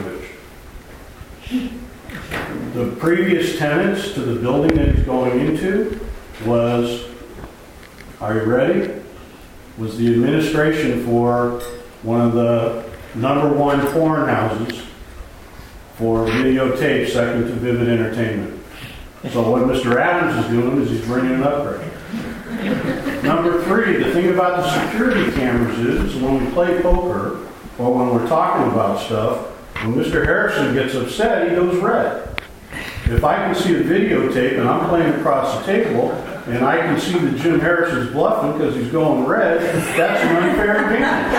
Ridge. The previous tenants to the building that he's going into was, are you ready? Was the administration for one of the number one porn houses for videotape, second to Vivid Entertainment. So what Mister Adams is doing is he's bringing an upgrade. Number three, the thing about the security cameras is, is when we play poker, or when we're talking about stuff, when Mister Harrison gets upset, he goes red. If I can see a videotape and I'm playing across the table, and I can see that Jim Harrison's bluffing because he's going red, that's an unfair advantage.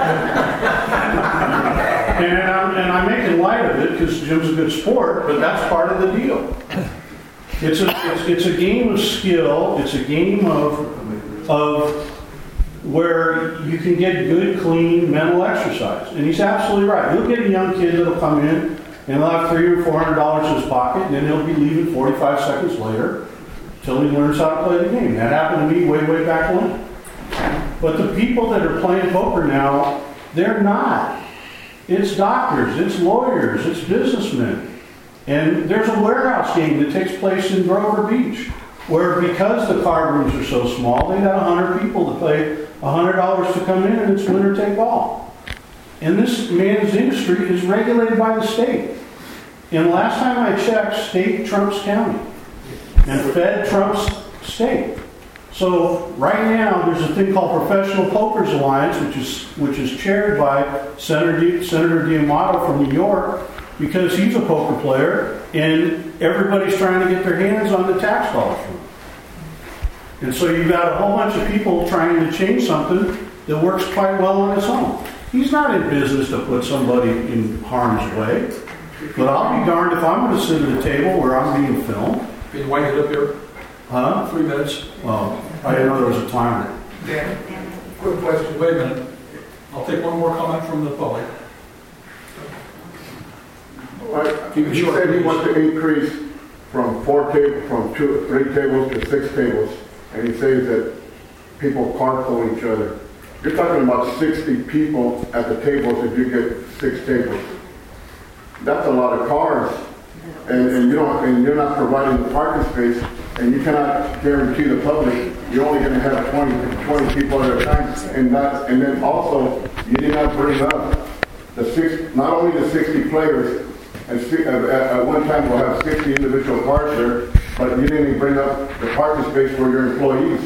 and, I'm, and I'm making light of it because Jim's a good sport, but that's part of the deal. It's a, it's, it's a game of skill. It's a game of, of where you can get good, clean mental exercise. And he's absolutely right. You'll get a young kid that'll come in and he'll have three or four hundred dollars in his pocket, and then he'll be leaving forty-five seconds later until he learns how to play the game. That happened to me way, way back when. But the people that are playing poker now, they're not. It's doctors, it's lawyers, it's businessmen. And there's a warehouse game that takes place in Grover Beach, where because the card rooms are so small, they got one hundred people to pay one hundred dollars to come in, and it's winner take all. And this man's industry is regulated by the state. And last time I checked, state trumps county. And Fed trumps state. So right now, there's a thing called Professional Pokers Alliance, which is which is chaired by Senator D, Senator D'Amato from New York, because he's a poker player, and everybody's trying to get their hands on the tax dollars from him. And so you've got a whole bunch of people trying to change something that works quite well on its own. He's not in business to put somebody in harm's way. But I'll be darned if I'm going to sit at a table where I'm being filmed. Can you wind it up here? Huh? Three minutes. Well, I didn't know there was a timer. Dan, quick question. Wait a minute. I'll take one more comment from the public. Right. He said he wants to increase from four tables, from two, three tables to six tables, and he says that people carpool each other. You're talking about sixty people at the tables if you get six tables. That's a lot of cars, and, and you don't, and you're not providing the parking space, and you cannot guarantee the public you're only going to have twenty, twenty people at a time, and not, and then also you did not bring up the six, not only the sixty players. And at one time we'll have sixty individual cars there, but you didn't even bring up the parking space for your employees.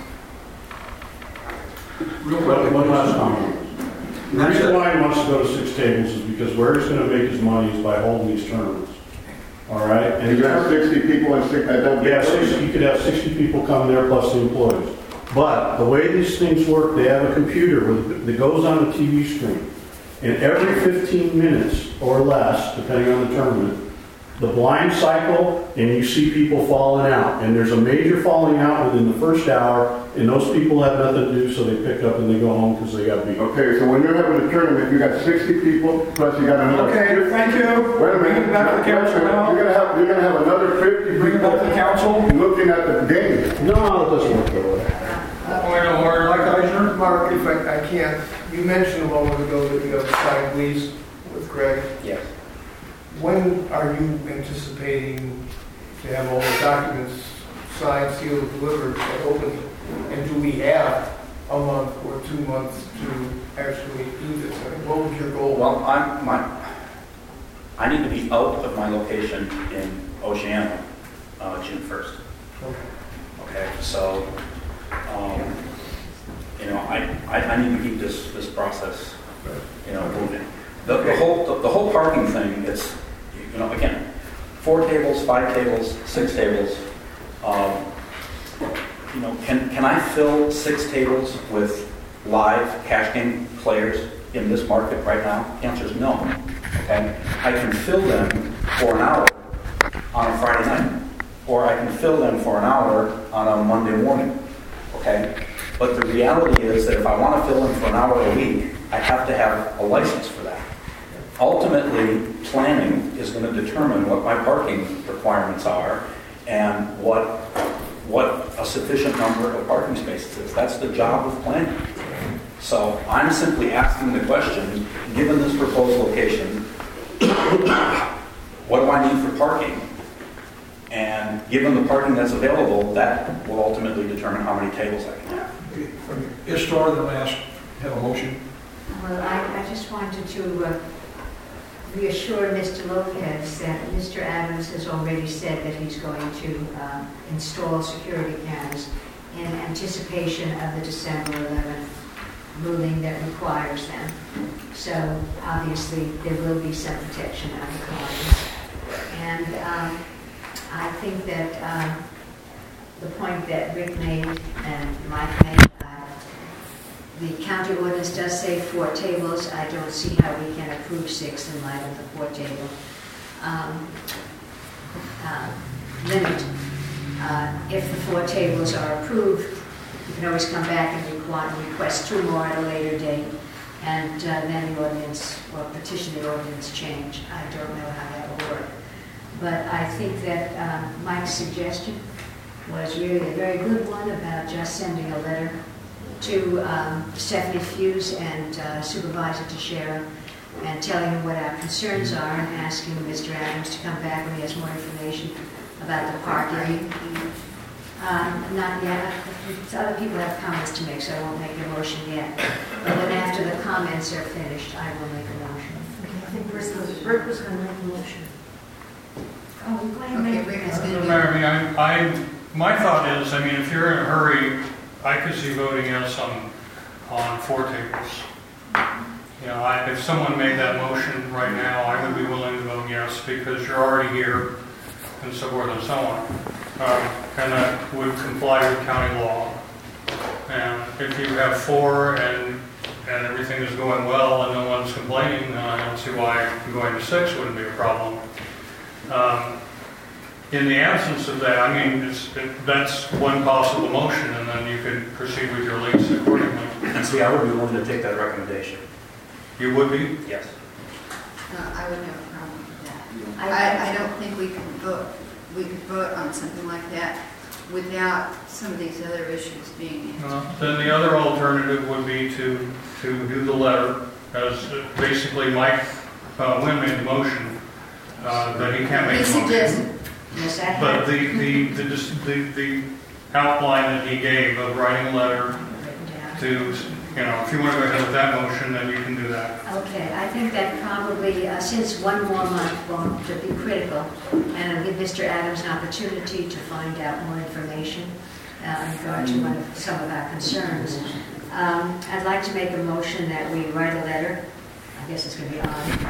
Real quick, one last comment. The reason why he wants to go to six tables is because where he's going to make his money is by holding these tournaments. All right? And you have sixty people and six, at that yeah, sixty, you could have sixty people come there plus the employees. But the way these things work, they have a computer with, that goes on a T V screen. And every fifteen minutes or less, depending on the tournament, the blind cycle, and you see people falling out. And there's a major falling out within the first hour, and those people have nothing to do, so they pick up and they go home because they got beat. Okay, so when you're having a tournament, you got sixty people, plus you got another... Okay, thank you. Wait a minute. Bring it back to the council now. You're going to have, you're going to have another fifty Bring it back to the council. looking at the game. No, it doesn't work that way. Point of order, Mike Eisner. Mark, if I, I can't, you mentioned a moment ago that you have a signed lease with Greg. Yes. When are you anticipating to have all the documents signed, sealed, delivered, and opened? And do we have a month or two months to actually do this? I mean, what was your goal? Well, I'm, my, I need to be out of my location in Oceana uh, June first. Okay. Okay, so, um, you know, I, I, I need to keep this, this process, you know, moving. The, the whole the, the whole parking thing, it's, you know, again, four tables, five tables, six tables. Um, you know, can can I fill six tables with live cash game players in this market right now? The answer is no. Okay, I can fill them for an hour on a Friday night, or I can fill them for an hour on a Monday morning. Okay, but the reality is that if I want to fill them for an hour a week, I have to have a license for that. Ultimately, planning is going to determine what my parking requirements are and what what a sufficient number of parking spaces is. That's the job of planning. So I'm simply asking the question, given this proposed location, what do I need for parking? And given the parking that's available, that will ultimately determine how many tables I can have. Istar, then I ask, have a motion. Well, I, I just wanted to uh, reassure Mister Lopez that Mister Adams has already said that he's going to uh, install security cameras in anticipation of the December eleventh ruling that requires them. So obviously there will be some protection of the colonies. And um, I think that um, the point that Rick made and Mike made, uh, the county ordinance does say four tables. I don't see how we can approve six in light of the four table um, uh, limit. Uh, if the four tables are approved, you can always come back and requ- request two more at a later date, and uh, then the ordinance, or petition the ordinance change. I don't know how that will work. But I think that um, Mike's suggestion was really a very good one about just sending a letter to um, Stephanie Fuse and uh, Supervisor Teixeira and telling him what our concerns are and asking Mister Adams to come back when he has more information about the parking. Um, not yet. Other people have comments to make, so I won't make a motion yet. But then after the comments are finished, I will make a motion. Okay, I think Rick was, Rick was going to make a motion. Oh, go ahead, Okay, Rick. Rick is going to Mayor, I mean, I, I, my thought is, I mean, if you're in a hurry, I could see voting yes on, on four tables. You know, I, if someone made that motion right now, I would be willing to vote yes because you're already here and so forth and so on. Um, and that would comply with county law. And if you have four and and everything is going well and no one's complaining, then I don't see why going to six wouldn't be a problem. Um, in the absence of that, I mean, it's, it, that's one possible motion, and then you could proceed with your lease accordingly. And see, I would be willing to take that recommendation. You would be? Yes. Uh, I would have a problem with that. I, I don't think we can vote, we could vote on something like that without some of these other issues being answered. Uh, then the other alternative would be to, to do the letter, as uh, basically Mike uh, Wynn made the motion, uh, that he can't make He the motion. suggested. Yes, I But have. the, the, the, dis- the, the outline that he gave of writing a letter to, you know, if you want to go ahead with that motion, then you can do that. Okay, I think that probably, uh, since one more month won't be critical, and it'll give Mister Adams an opportunity to find out more information uh, in regard to one of, some of our concerns, um, I'd like to make a motion that we write a letter, I guess it's going to be on,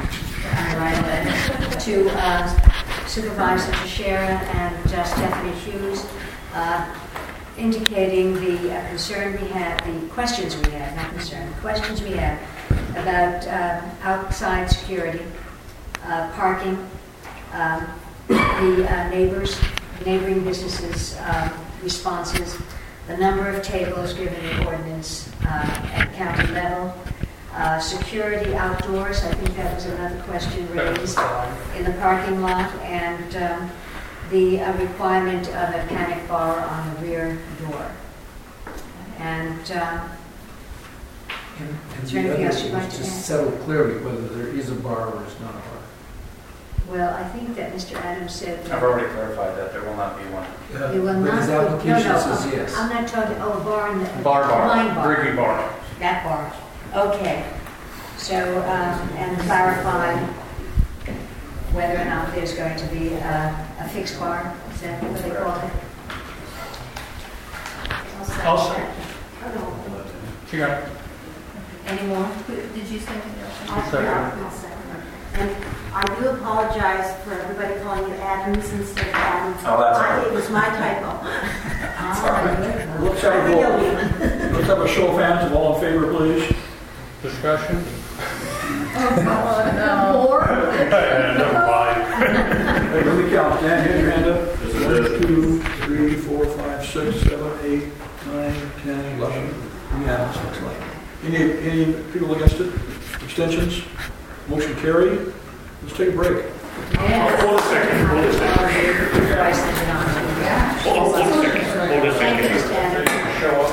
I write a letter to uh, Supervisor Teixeira and uh, Stephanie Hughes, uh, indicating the uh, concern we have, the questions we have, not concern, the questions we have about uh, outside security, uh, parking, um, the uh, neighbors, neighboring businesses' uh, responses, the number of tables given in ordinance uh, at county level, uh, security outdoors. I think that was another question raised in the parking lot, and um, the uh, requirement of a panic bar on the rear door. And um, And, and Is there the anything other else you'd like is to to add? settle clearly whether there is a bar or is not a bar. well, I think that Mister Adams said that I've already clarified that. There will not be one. you will But not. his be- no, application no, says I'm- yes. I'm not talking. Oh, a bar in the Bar, bar, wine bar. drinking bar. That bar. Okay. So um, and clarify whether or not there's going to be a, a fixed bar. Is that what they call it? I'll second. You got it. Any more? Did you say that? I'll second. I'll second. And I do apologize for everybody calling you Adams instead of Adams. Oh, that's all I- right. It was my typo. Let's have a vote. Let's have a show of hands of all in favor, please. Discussion? More? Never mind. Hey, let me count. Dan, hit your hand up. One, two, three, four, five, six, seven, eight, nine, ten, eleven. Yeah, this looks like. Any, any people against it? Abstentions? Motion carried. Let's take a break. Yeah. Hold a second, hold a second. Christ, they're not. Hold on one second, hold a second. Thank you, Mister Adams. Show up.